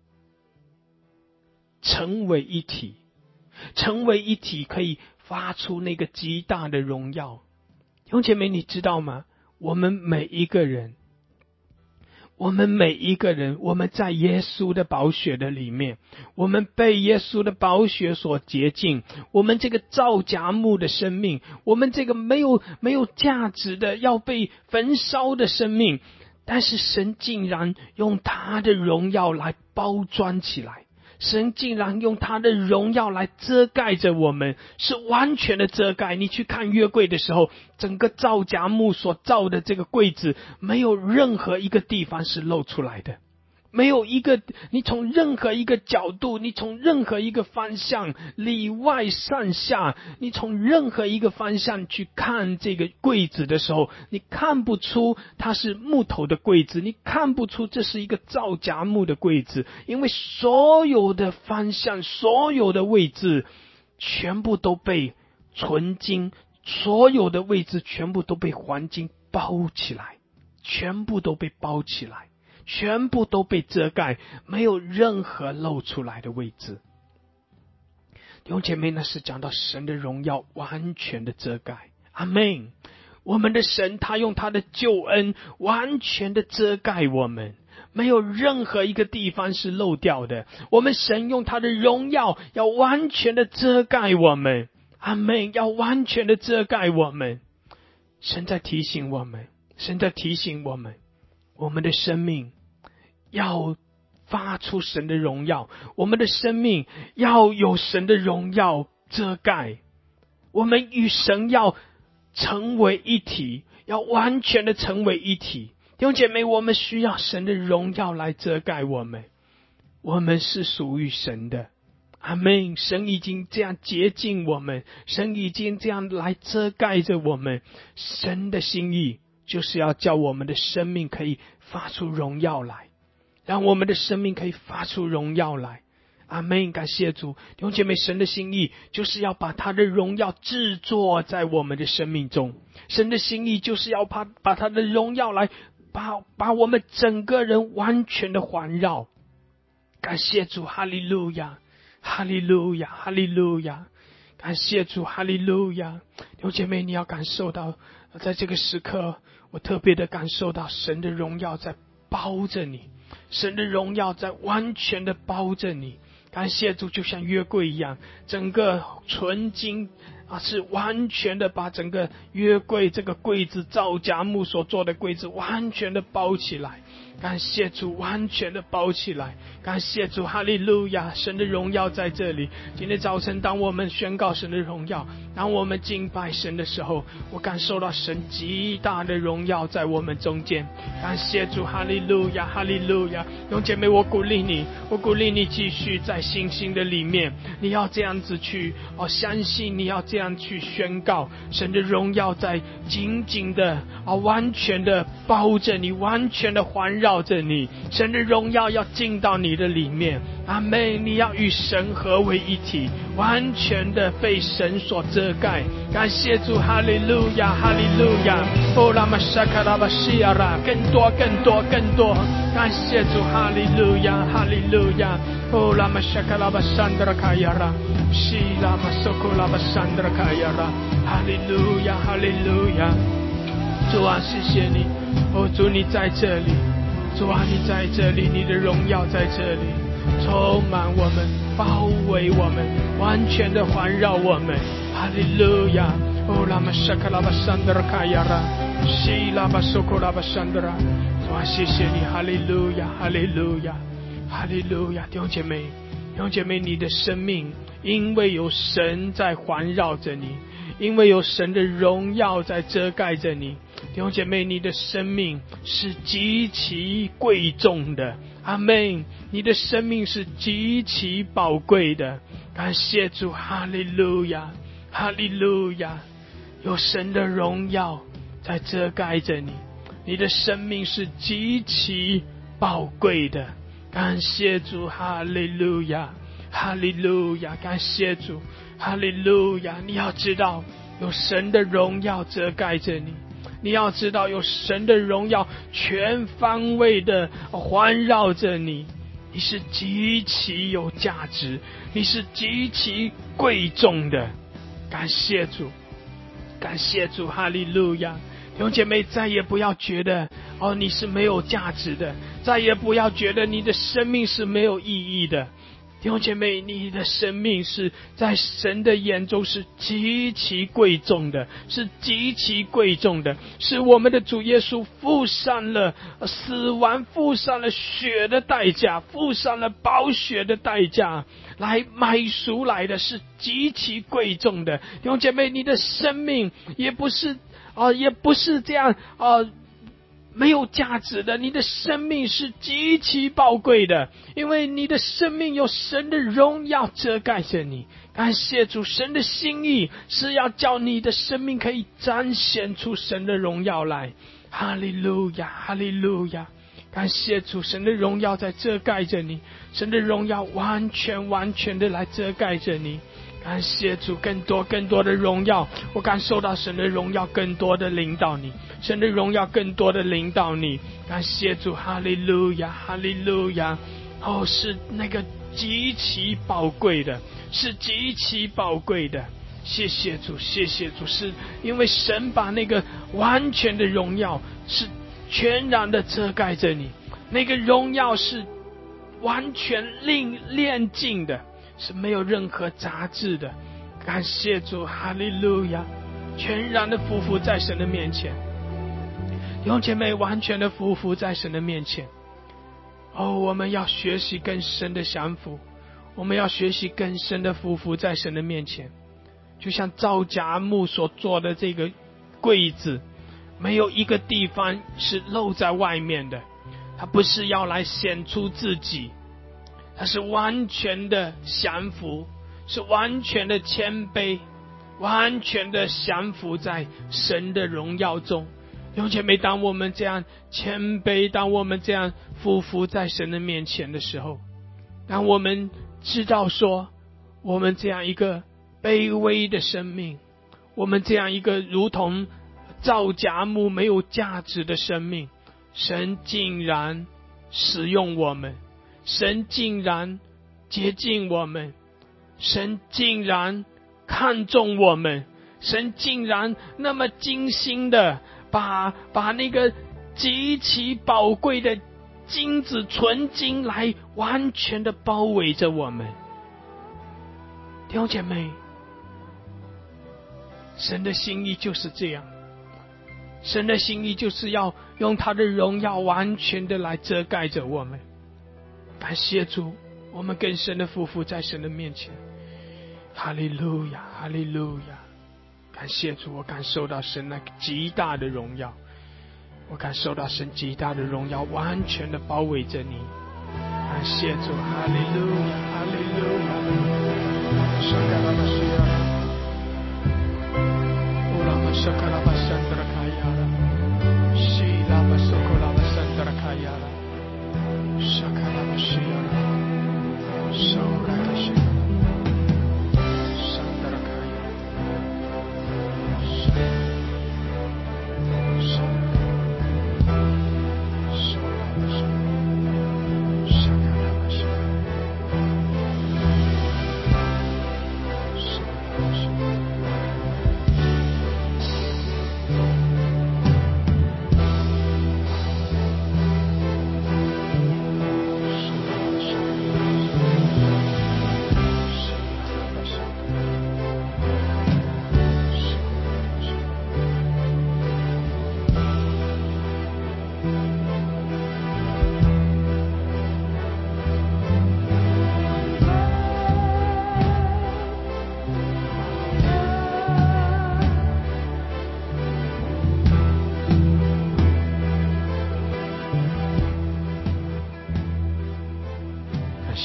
成为一体，成为一体，可以发出那个极大的荣耀。弟兄姐妹，你知道吗？我们每一个人，我们每一个人，我们在耶稣的宝血的里面，我们被耶稣的宝血所洁净，我们这个皂荚木的生命，我们这个没有没有价值的要被焚烧的生命，但是神竟然用他的荣耀来包装起来，神竟然用他的荣耀来遮盖着我们，是完全的遮盖。你去看约柜的时候，整个皂荚木所造的这个柜子，没有任何一个地方是露出来的，没有一个，你从任何一个角度，你从任何一个方向，里外上下，你从任何一个方向去看这个柜子的时候，你看不出它是木头的柜子，你看不出这是一个皂荚木的柜子，因为所有的方向，所有的位置全部都被纯金，所有的位置全部都被黄金包起来，全部都被包起来，全部都被遮盖，没有任何露出来的位置。弟兄姐妹，那是讲到神的荣耀完全的遮盖。阿们。我们的神他用他的救恩完全的遮盖我们，没有任何一个地方是漏掉的。我们神用他的荣耀要完全的遮盖我们。阿们。要完全的遮盖我们。神在提醒我们，神在提醒我们，我们的生命要发出神的荣耀，我们的生命要有神的荣耀遮盖，我们与神要成为一体，要完全的成为一体。弟兄姐妹，我们需要神的荣耀来遮盖我们，我们是属于神的。阿们。神已经这样洁净我们，神已经这样来遮盖着我们。神的心意就是要叫我们的生命可以发出荣耀来，让我们的生命可以发出荣耀来。阿们。感谢主。弟兄姐妹，神的心意就是要把他的荣耀制作在我们的生命中，神的心意就是要把把他的荣耀来把把我们整个人完全的环绕。感谢主。哈利路亚，哈利路亚，哈利路亚。感谢主，哈利路亚。弟兄姐妹，你要感受到，在这个时刻，我特别的感受到神的荣耀在包着你，神的荣耀在完全的包着你。感谢主，就像约柜一样，整个纯金啊，是完全的把整个约柜这个柜子，皂荚木所做的柜子完全的包起来。感谢主，完全的包起来。感谢主，哈利路亚。神的荣耀在这里。今天早晨当我们宣告神的荣耀，当我们敬拜神的时候，我感受到神极大的荣耀在我们中间。感谢主，哈利路亚，哈利路亚。弟兄姐妹，我鼓励你，我鼓励你继续在信心的里面，你要这样子去哦，相信，你要这样去宣告神的荣耀在紧紧的啊、哦，完全的包着你，完全的环绕绕着你，神的荣耀要进到你的里面。阿们，你要与神合为一体，完全的被神所遮盖。感谢主，哈利路亚，哈利路亚。哦，拉玛沙卡拉巴西亚拉，更多，更多，更多。感谢主，哈利路亚，哈利路亚。哦，拉玛沙卡拉巴山德拉卡亚拉，西拉玛索库拉巴山德拉卡亚拉，哈利路亚，哈利路亚。主啊，谢谢你。哦，主你在这里，主啊你在这里，你的荣耀在这里，充满我们，包围我们，完全的环绕我们。哈利路亚！哦，拉玛沙卡拉巴山德拉卡亚拉，西拉巴索库拉巴山德拉。主啊，谢谢你！哈利路亚，哈利路亚，哈利路亚！弟兄姐妹，弟兄姐妹，你的生命因为有神在环绕着你，因为有神的荣耀在遮盖着你。弟兄姐妹，你的生命是极其贵重的，阿们！你的生命是极其宝贵的，感谢主，哈利路亚，哈利路亚！有神的荣耀在遮盖着你，你的生命是极其宝贵的，感谢主，哈利路亚，哈利路亚！感谢主，哈利路亚！你要知道，有神的荣耀遮盖着你。你要知道，有神的荣耀全方位的环绕着你，你是极其有价值，你是极其贵重的。感谢主，感谢主，哈利路亚！弟兄姐妹，再也不要觉得哦你是没有价值的，再也不要觉得你的生命是没有意义的。弟兄姐妹，你的生命是在神的眼中是极其贵重的，是极其贵重的，是我们的主耶稣付上了死亡，付上了血的代价，付上了宝血的代价来买赎来的，是极其贵重的。弟兄姐妹，你的生命也不是啊、呃，也不是这样啊。呃没有价值的，你的生命是极其宝贵的，因为你的生命有神的荣耀遮盖着你。感谢主，神的心意是要叫你的生命可以彰显出神的荣耀来。哈利路亚，哈利路亚！感谢主，神的荣耀在遮盖着你，神的荣耀完全完全的来遮盖着你。感谢主，更多更多的荣耀，我感受到神的荣耀更多的领导你，神的荣耀更多的领导你。感谢主，哈利路亚，哈利路亚！哦，是那个极其宝贵的，是极其宝贵的。谢谢主，谢谢主，是因为神把那个完全的荣耀是全然的遮盖着你，那个荣耀是完全令炼净的，是没有任何杂质的。感谢主，哈利路亚！全然的匍匐在神的面前，弟兄姐妹，完全的匍匐在神的面前。哦，我们要学习更深的降服，我们要学习更深的匍匐在神的面前。就像皂荚木所做的这个柜子，没有一个地方是露在外面的，它不是要来显出自己，它是完全的降服，是完全的谦卑，完全的降服在神的荣耀中。弟兄姐妹，当我们这样谦卑，当我们这样匍匐在神的面前的时候，当我们知道说，我们这样一个卑微的生命，我们这样一个如同皂荚木没有价值的生命，神竟然使用我们，神竟然洁净我们，神竟然看重我们，神竟然那么精心的把把那个极其宝贵的金子纯金来完全的包围着我们。弟兄姐妹，神的心意就是这样，神的心意就是要用他的荣耀完全的来遮盖着我们。感谢主，我们更深的匍匐在神的面前。哈利路亚，哈利路亚！感谢主，我感受到神那个极大的荣耀，我感受到神极大的荣耀完全的包围着你。感谢主，哈利路亚，哈利路亚！沙卡拉巴西亚，乌拉巴沙卡拉巴山德拉卡亚拉，西拉巴索库拉巴山德拉卡亚拉。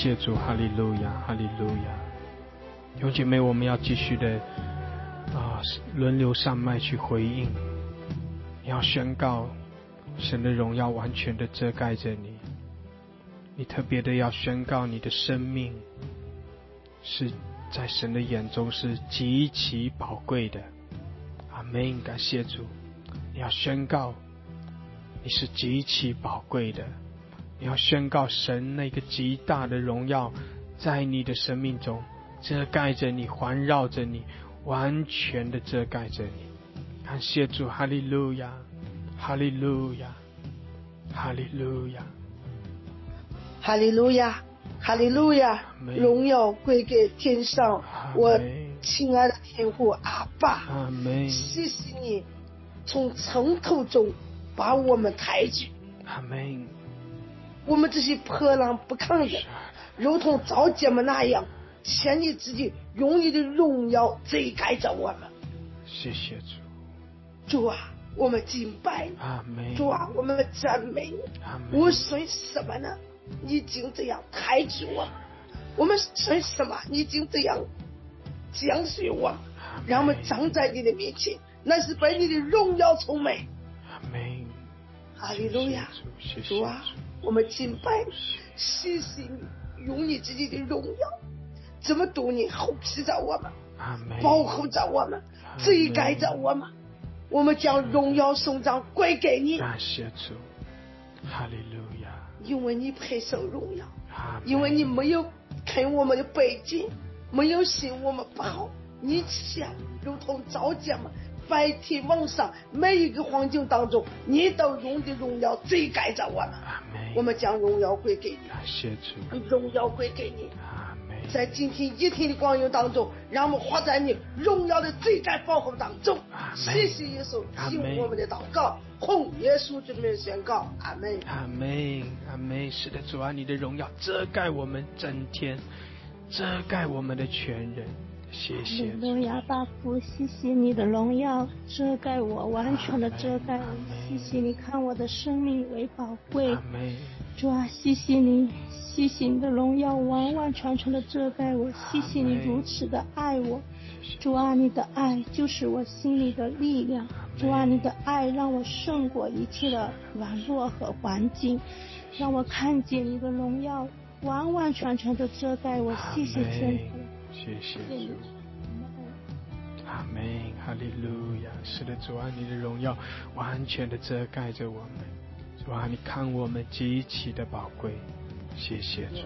谢主，哈利路亚，哈利路亚。弟兄姐妹，我们要继续的啊，轮流上麦去回应。你要宣告神的荣耀完全的遮盖着你，你特别的要宣告你的生命是在神的眼中是极其宝贵的。阿们，感谢主。你要宣告你是极其宝贵的，你要宣告神那个极大的荣耀在你的生命中遮盖着你，环绕着你，完全的遮盖着你。感谢主，哈利路亚，哈利路亚，哈利路亚， 哈利路亚，哈利路亚，荣耀归给天上我亲爱的天父阿爸，谢谢你从尘土中把我们抬举， 阿们。 我们这些破烂不堪的，如同早姐们那样，请你自己用你的荣耀遮盖着我们。 谢谢主， 主啊，我们敬拜你， 阿们。 主啊，我们赞美你。我算什么呢？你竟这样抬举我们，我们算什么？你竟这样降随我们，让我们站在你的面前，那是被你的荣耀充满。 阿们。 哈利路亚，主啊，我们敬拜你，谢谢你用你自己的荣耀这么多年护持着我们，保护着我们，遮盖着我们，我们将荣耀颂赞归给你。 感谢主，哈利路亚， 因为你配受荣耀，因为你没有看我们的背景，没有嫌我们不好，你想如同早讲嘛，白天晚上每一个环境当中，你都用的荣耀遮盖着我们，我们将荣耀归给你， 感谢主， 荣耀归给你。在今天一天的光阴当中，让我们活在你荣耀的遮盖保护当中。谢谢耶稣，听我们的祷告，奉耶稣之名宣告，阿门， 阿门，阿门。是的，主啊，你的荣耀遮盖我们整天，遮盖我们的全人。谢谢主，路亚巴父，谢谢你的荣耀遮盖我，完全的遮盖我。谢谢你看我的生命为宝贵。主啊，谢谢你，谢谢你的荣耀完完全全的遮盖我。谢谢你如此的爱我。主啊，你的爱就是我心里的力量。主啊，你的爱让我胜过一切的软弱和环境，让我看见你的荣耀完完全全的遮盖我。谢谢天父， 谢谢主，阿门，哈利路亚。是的，主啊，你的荣耀完全的遮盖着我们。主啊，你看我们极其的宝贵。谢谢主，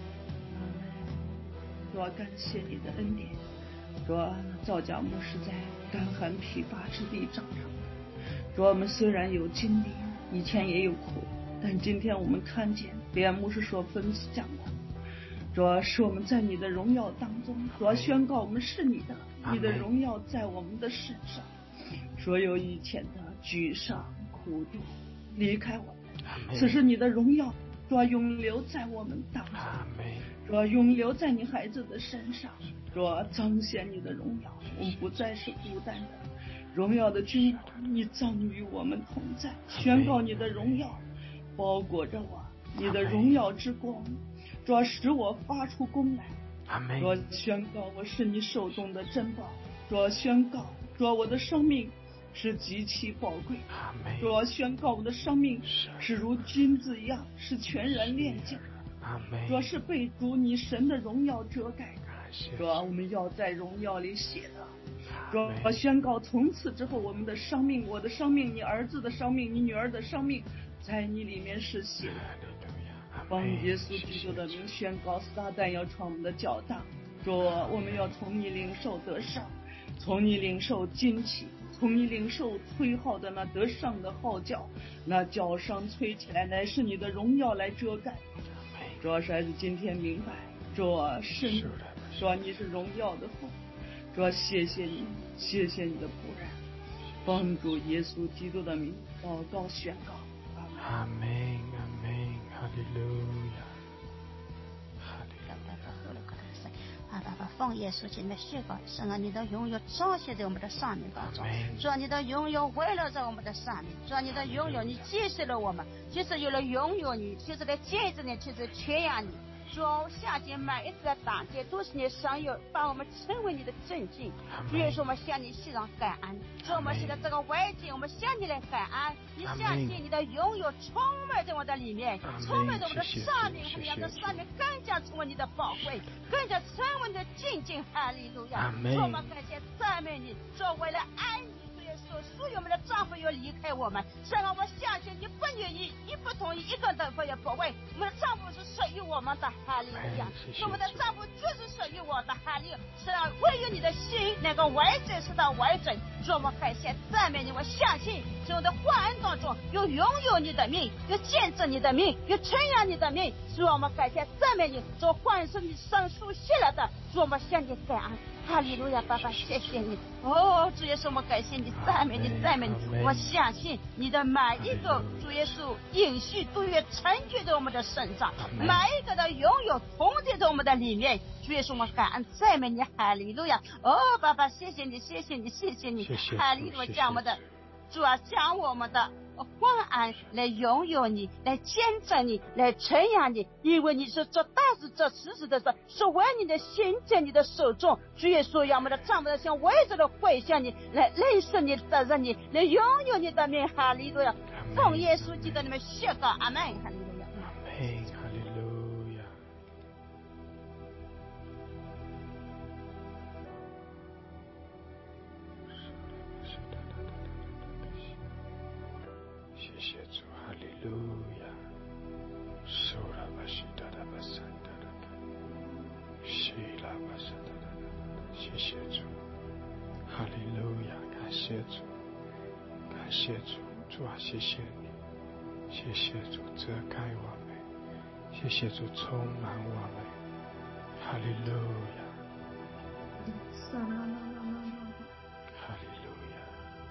主啊，感谢你的恩典。主啊，赵家牧师在干旱疲乏之地长长。主啊，我们虽然有经历，以前也有苦，但今天我们看见连牧师所分享的，主啊，是我们在你的荣耀当中，主啊，宣告我们是你的，你的荣耀在我们的身上，所有以前的沮丧苦毒离开我们，此时你的荣耀主啊永留在我们当中，主啊永留在你孩子的身上，主啊彰显你的荣耀，我们不再是孤单的，荣耀的君王你藏与我们同在，宣告你的荣耀包裹着我，你的荣耀之光主啊使我发出功来，主啊宣告我是你手中的珍宝，主啊宣告主啊我的生命是极其宝贵，主啊宣告我的生命是如金子一样，是全然炼净，主啊是被主你神的荣耀遮盖，主啊我们要在荣耀里写的，主啊宣告从此之后我们的生命，我的生命，你儿子的生命，你女儿的生命在你里面是写的，奉耶稣基督的名宣告撒旦要闯我们的脚大，主啊我们要从你领受得胜，从你领受惊奇，从你领受吹号的那得胜的号角，那叫声吹起来乃是你的荣耀来遮盖，主要是孩子今天明白，主啊是你，主啊你是荣耀的父，主啊谢谢你，谢谢你的仆人，奉主耶稣基督的名祷告宣告， 阿门，阿门，哈利路亚。 爸爸，奉耶稣基督的宣告，神啊，你的荣耀彰显在我们的生命当中，主啊，你的荣耀围绕在我们的生命，主啊，你的荣耀你接受了我们，就是有了拥有你，就是来见证你，就是传扬你， 主，夏天每一次的打击都是你上有把我们称为你的正经。主耶稣，我们向你献上感恩。主，我们现在这个危境，我们向你来感恩。你相信你的拥有充满在我的里面，充满在我的上面，让这上面更加成为你的宝贵，更加成为你的静静。哈利路亚！主，我们感谢赞美你。主，为了爱你。所有我们的丈夫要离开我们，虽然我们相信你不愿意，你不同意，一个人不也不为。我们的丈夫是属于我们的，哈利路亚！我们的丈夫就是属于我的，哈利路亚！是啊，唯有你的心能够完整，是到完整。主，我们感谢赞美你，我相信在我的患难当中有拥有你的命，有见证你的命，有传扬你的命。主，我们感谢赞美你，主换是你生疏谢了的。主，我们向你感恩。哈利路亚，爸爸，谢谢你。哦，主耶稣，我们感谢你，赞美你，赞美你。我相信你的每一个主耶稣应许都会成就在我们的身上，每一个的拥有同在在我们的里面。主耶稣，我们感恩赞美你，哈利路亚。哦，爸爸，谢谢你，谢谢你，谢谢你，哈利路亚，将我们的主啊，将我们的患安来拥有你，来见证你，来传扬你，因为你是做大事做实事的事，是为你的心在你的手中。主耶稣，让我们的丈夫的像为着的回向你，来认识你，得着你，来拥有你的名。哈利路亚！奉耶稣基督的名宣告，阿门。哈利路亚， 阿门，哈利路亚。谢谢主，哈利路亚。苏拉巴西达达巴萨达达达，西拉巴萨达达达，谢谢主，哈利路亚，感谢主，感谢主，主啊，谢谢你，谢谢主遮盖我们，谢谢主充满我们，哈利路亚，哈利路亚。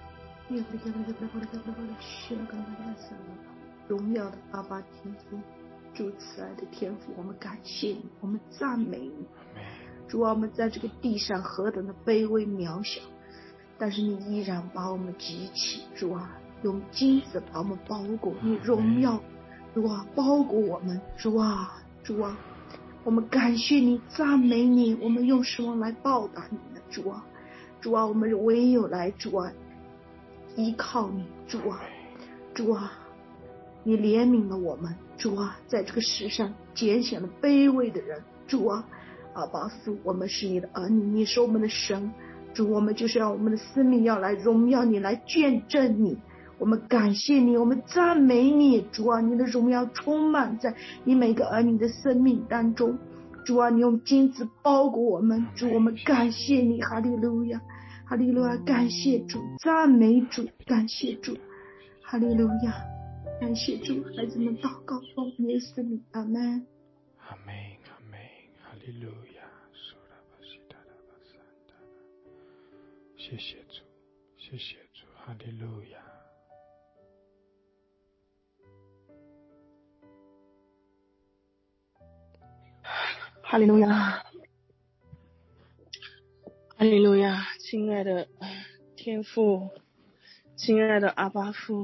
荣耀的阿爸天父，主慈爱的天父，我们感谢你，我们赞美你。主啊，我们在这个地上何等的卑微渺小，但是你依然把我们举起。主啊，用金子把我们包裹，你荣耀，主啊，包裹我们。主啊，主啊，我们感谢你，赞美你。我们用什么来报答你呢？主啊，主啊，我们唯有来，主啊，依靠你。主啊，主啊，你怜悯了我们。主啊，在这个世上拣选了卑微的人。主啊，阿爸父，我们是你的儿女，你是我们的神。主，我们就是让我们的生命要来荣耀你，来见证你。我们感谢你，我们赞美你。主啊，你的荣耀充满在你每个儿女的生命当中。主啊，你用金子包裹我们。主，我们感谢你，哈利路亚，哈利路亚，感谢主，赞美主，感谢主，哈利路亚，感谢主。孩子们祷告，奉耶稣的名，阿门， 阿门，阿门，哈利路亚，谢谢主，谢谢主，哈利路亚。 哈利路亚，哈利路亚，亲爱的天父，亲爱的阿爸父，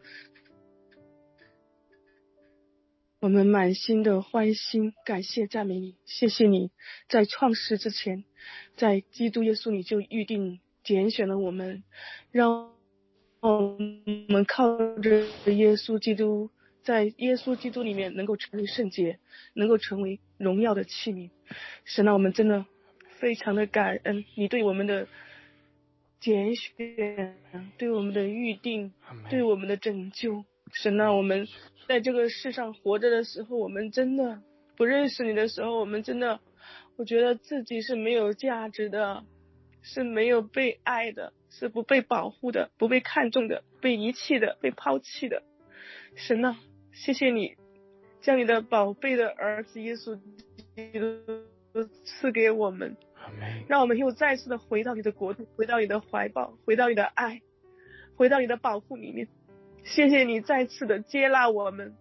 我们满心的欢欣，感谢赞美你，谢谢你在创世之前，在基督耶稣你就预定拣选了我们，让我们靠着耶稣基督，在耶稣基督里面能够成为圣洁，能够成为荣耀的器皿。神啊，我们真的非常的感恩你对我们的拣选，对我们的预定，对我们的拯救。神啊，我们在这个世上活着的时候，我们真的不认识你的时候，我们真的我觉得自己是没有价值的，是没有被爱的，是不被保护的，不被看重的，被遗弃的，被抛弃的。神啊，谢谢你将你的宝贝的儿子耶稣基督赐给我们，让我们又再次的回到你的国度，回到你的怀抱，回到你的爱，回到你的保护里面。谢谢你再次的接纳我们，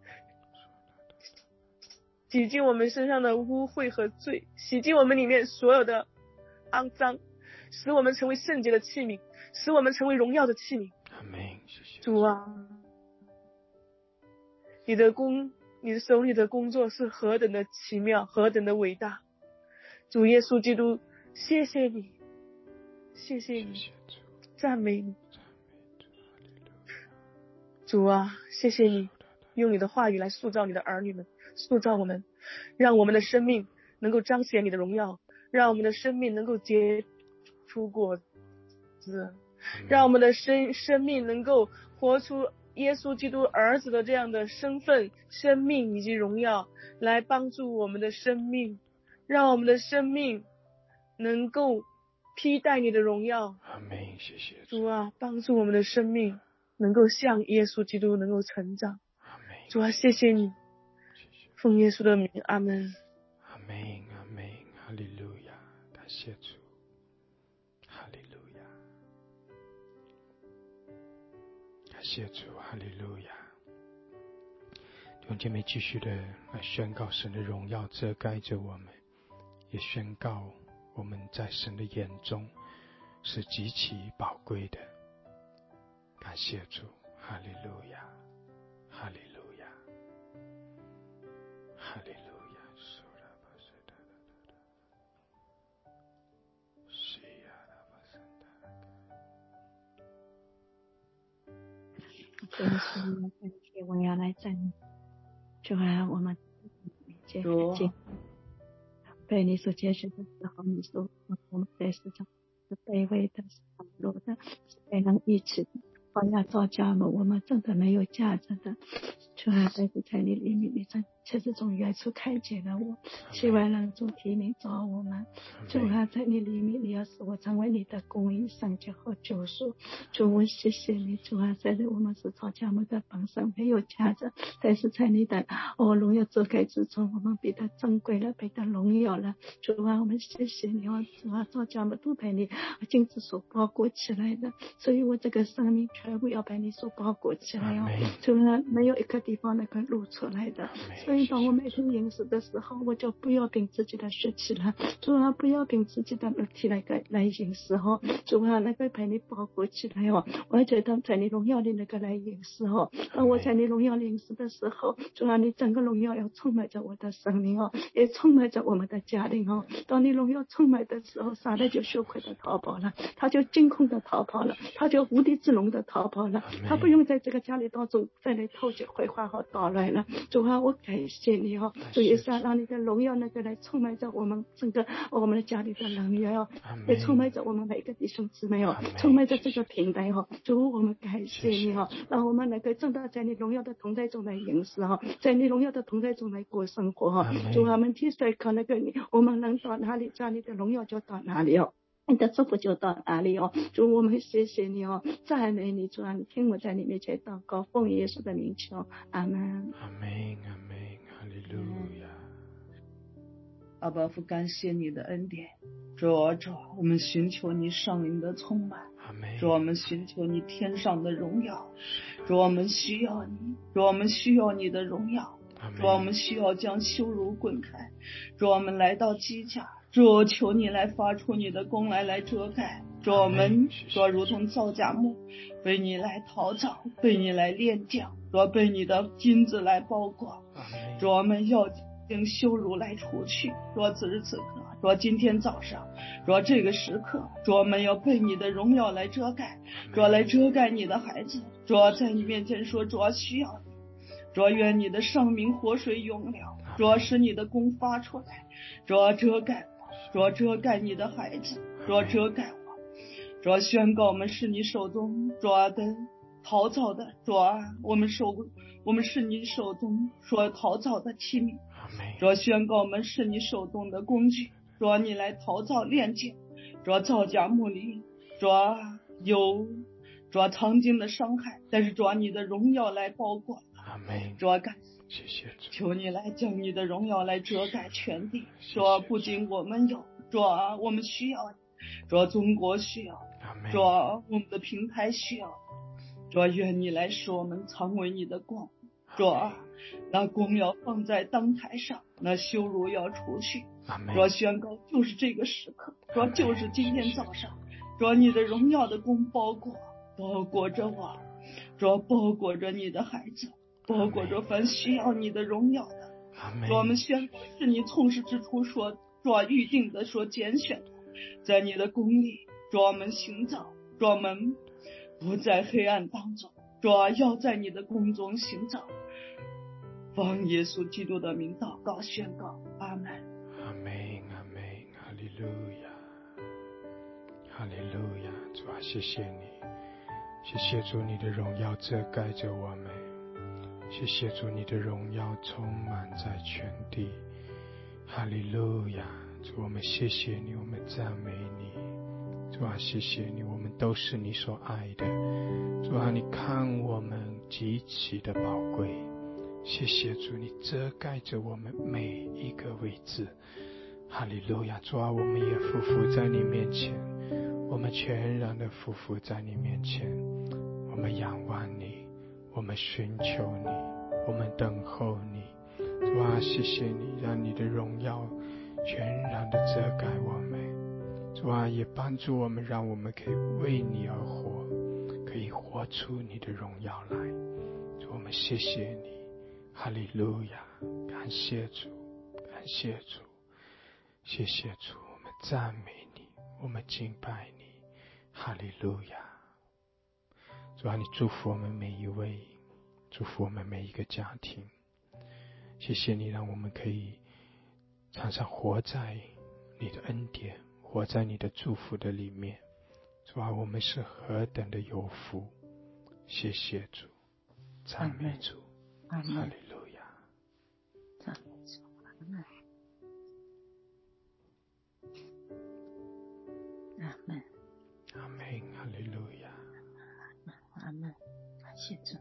洗净我们身上的污秽和罪，洗净我们里面所有的肮脏，使我们成为圣洁的器皿，使我们成为荣耀的器皿。主啊，你的工你的手里的工作是何等的奇妙，何等的伟大。主耶稣基督，谢谢你，谢谢你，赞美你。主啊，谢谢你用你的话语来塑造你的儿女们，塑造我们，让我们的生命能够彰显你的荣耀，让我们的生命能够结出果子，让我们的生生命能够活出耶稣基督儿子的这样的身份、生命以及荣耀，来帮助我们的生命，让我们的生命能够披戴你的荣耀。 阿们，谢谢主啊，帮助我们的生命能够像耶稣基督能够成长。主啊，谢谢你，奉耶稣的名，阿们。 阿们，阿们，哈利路亚，感谢主，哈利路亚，感谢主，哈利路亚。弟兄姐妹，继续的来宣告神的荣耀遮盖着我们，也宣告我们在神的眼中是极其宝贵的。感谢主，哈利路亚，哈利路亚，哈利路亚。 主啊，我们感谢我要来赞美。主啊，我们接接被你所接受的时候，你说我们在世上是卑微的，是软弱的，是被人医治的。我要造家们，我们真的没有价值的。主啊，但是在你里面，你在确实从远处看见了我，希望能从提名找我们。主啊，在你里面，你要使我成为你的公义、圣洁和救赎。主，我谢谢你。主啊，在我们是造家们的榜上没有价值，但是在你的哦荣耀遮盖之中，我们被他珍贵了，被他荣耀了。主啊，我们谢谢你哦。主啊，造家们都被你金子所包裹起来的，所以我这个生命全部要被你所包裹起来哦。主啊，没有一个地方能够露出来的。所以当我每天饮食的时候，我就不要凭自己的血气了。主啊，不要凭自己的肉体来个来饮食哦。主啊，那个被你包裹起来哦。我觉得在你荣耀里那个来饮食哦。当我在你荣耀里饮食的时候，主啊，你整个荣耀要充满着我的生命哦，也充满着我们的家庭哦。当你荣耀充满的时候，撒旦就羞愧的逃跑了，他就惊恐的逃跑了，他就无地自容的逃跑了，他不用在这个家里当中再来偷窃毁坏和捣乱了。主啊，我感谢你哦，主也是让你的荣耀那个来充满着我们整个我们的家里的能力哦，也充满着我们每个弟兄姊妹哦，充满着这个平台哦。主，我们感谢你哦，让我们能够真的在你荣耀的同在中来饮食哦，在你荣耀的同在中来过生活哦。主，我们接下来看那个你，我们能到哪里，家里的荣耀就到哪里哦。你的祝福就到哪里哦。主，我们谢谢你哦，赞美你。主啊，你听我在你面前祷告，奉耶稣的名求，阿门， 阿门，阿门，哈利路亚。 阿爸父，感谢你的恩典。主啊，主，我们寻求你圣灵的充满。主，我们寻求你天上的荣耀。主，我们需要你。主，我们需要你的荣耀。主，我们需要将羞辱滚开。主，我们来到基甲。主，求你来发出你的功来，来遮盖。主，我们主如同造假木，被你来陶造，被你来炼匠，主被你的金子来包裹。主，我们要将羞辱来除去。主，此时此刻，主今天早上，主这个时刻，主我们要被你的荣耀来遮盖，主来遮盖你的孩子。主在你面前说，主需要你。主，愿你的生命活水涌流，主使你的功发出来，主遮盖我，主遮盖你的孩子，主遮盖我，主宣告我们是你手中主的陶造的，主我们手我们是你手中所陶造的器皿，主宣告我们是你手中的工具，主你来陶造炼净，主造假木里，主有主曾经的伤害，但是主你的荣耀来包裹。 阿门。 主感谢谢主， 求你来将你的荣耀来遮盖全地。主不仅我们有，主我们需要你，主中国需要，主我们的平台需要，主愿你来使我们成为你的光。主那光要放在灯台上，那羞辱要除去。主宣告就是这个时刻，主就是今天早上，主你的荣耀的光包裹包裹着我，主包裹着你的孩子。 包括着凡需要你的荣耀的。主，我们宣告是你从始之初所所预定的、所拣选的，在你的公义，主我们行走，主我们不在黑暗当中，主要在你的宫中行走。奉耶稣基督的名祷告宣告，阿门。 阿门，阿门，哈利路亚，哈利路亚。主啊，谢谢你，谢谢主，你的荣耀遮盖着我们，谢谢主，你的荣耀充满在全地。哈利路亚。主，我们谢谢你，我们赞美你。主啊，谢谢你，我们都是你所爱的。主啊，你看我们极其的宝贵。谢谢主，你遮盖着我们每一个位置。哈利路亚。主啊，我们也匍匐在你面前，我们全然的匍匐在你面前，我们仰望你，我们寻求你，我们等候你。主啊，谢谢你，让你的荣耀全然的遮盖我们。主啊，也帮助我们，让我们可以为你而活，可以活出你的荣耀来。主，我们谢谢你。哈利路亚，感谢主，感谢主，谢谢主，我们赞美你，我们敬拜你。哈利路亚。主啊，你祝福我们每一位，祝福我们每一个家庭。谢谢你，让我们可以常常活在你的恩典，活在你的祝福的里面。主啊，我们是何等的有福。谢谢主，赞美主，哈利路亚， 赞美主，阿门，阿门， 阿门，哈利路亚， 阿门，感谢主，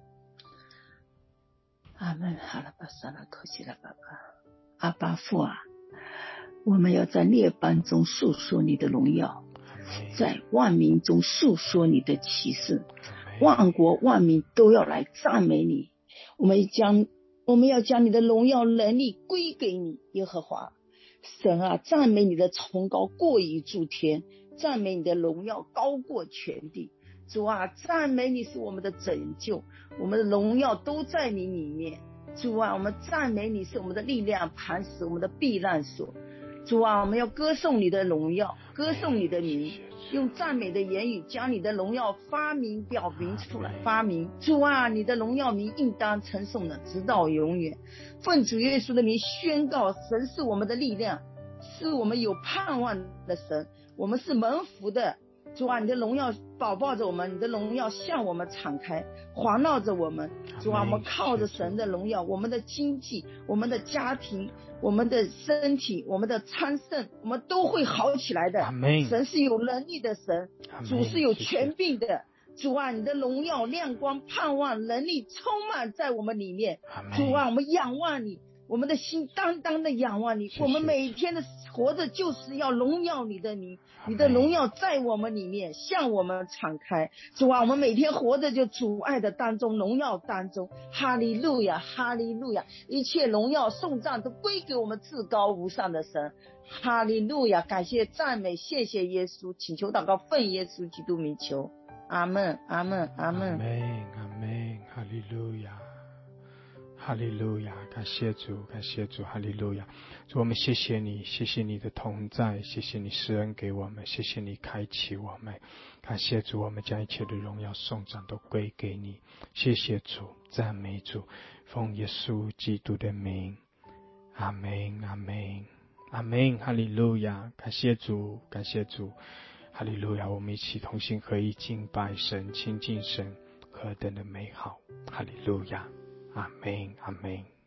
阿门，哈拉巴萨拉科西拉巴巴，阿巴父啊，我们要在列邦中述说你的荣耀，在万民中述说你的奇事，万国万民都要来赞美你。我们将我们要将你的荣耀能力归给你，耶和华神啊，赞美你的崇高过于诸天，赞美你的荣耀高过全地。主啊，赞美你是我们的拯救，我们的荣耀都在你里面。主啊，我们赞美你是我们的力量磐石，我们的避难所。主啊，我们要歌颂你的荣耀，歌颂你的名，用赞美的言语将你的荣耀发明表明出来，发明。主啊，你的荣耀名应当称颂的直到永远。奉主耶稣的名宣告，神是我们的力量，是我们有盼望的神，我们是蒙福的。主啊，你的荣耀保抱着我们，你的荣耀向我们敞开，环绕着我们。主啊，我们靠着神的荣耀，我们的经济，我们的家庭，我们的身体，我们的昌盛，我们都会好起来的。神是有能力的神，主是有权柄的。主啊，你的荣耀亮光盼望能力充满在我们里面。主啊，我们仰望你，我们的心单单的仰望你，我们每一天的活着就是要荣耀你的名，你的荣耀在我们里面向我们敞开。主啊，我们每天活着就主爱的当中，荣耀当中。哈利路亚，哈利路亚，一切荣耀颂赞都归给我们至高无上的神。哈利路亚，感谢赞美，谢谢耶稣，请求祷告奉耶稣基督名求，阿们，阿们，阿们， 阿们，阿们，哈利路亚，哈利路亚，感谢主，感谢主，哈利路亚。主，我们谢谢你，谢谢你的同在，谢谢你施恩给我们，谢谢你开启我们。感谢主，我们将一切的荣耀颂赞都归给你。谢谢主，赞美主，奉耶稣基督的名，阿们，阿们，阿们，哈利路亚。感谢主，感谢主，哈利路亚。我们一起同心合意敬拜神，亲近神，何等的美好！哈利路亚，阿们，阿们。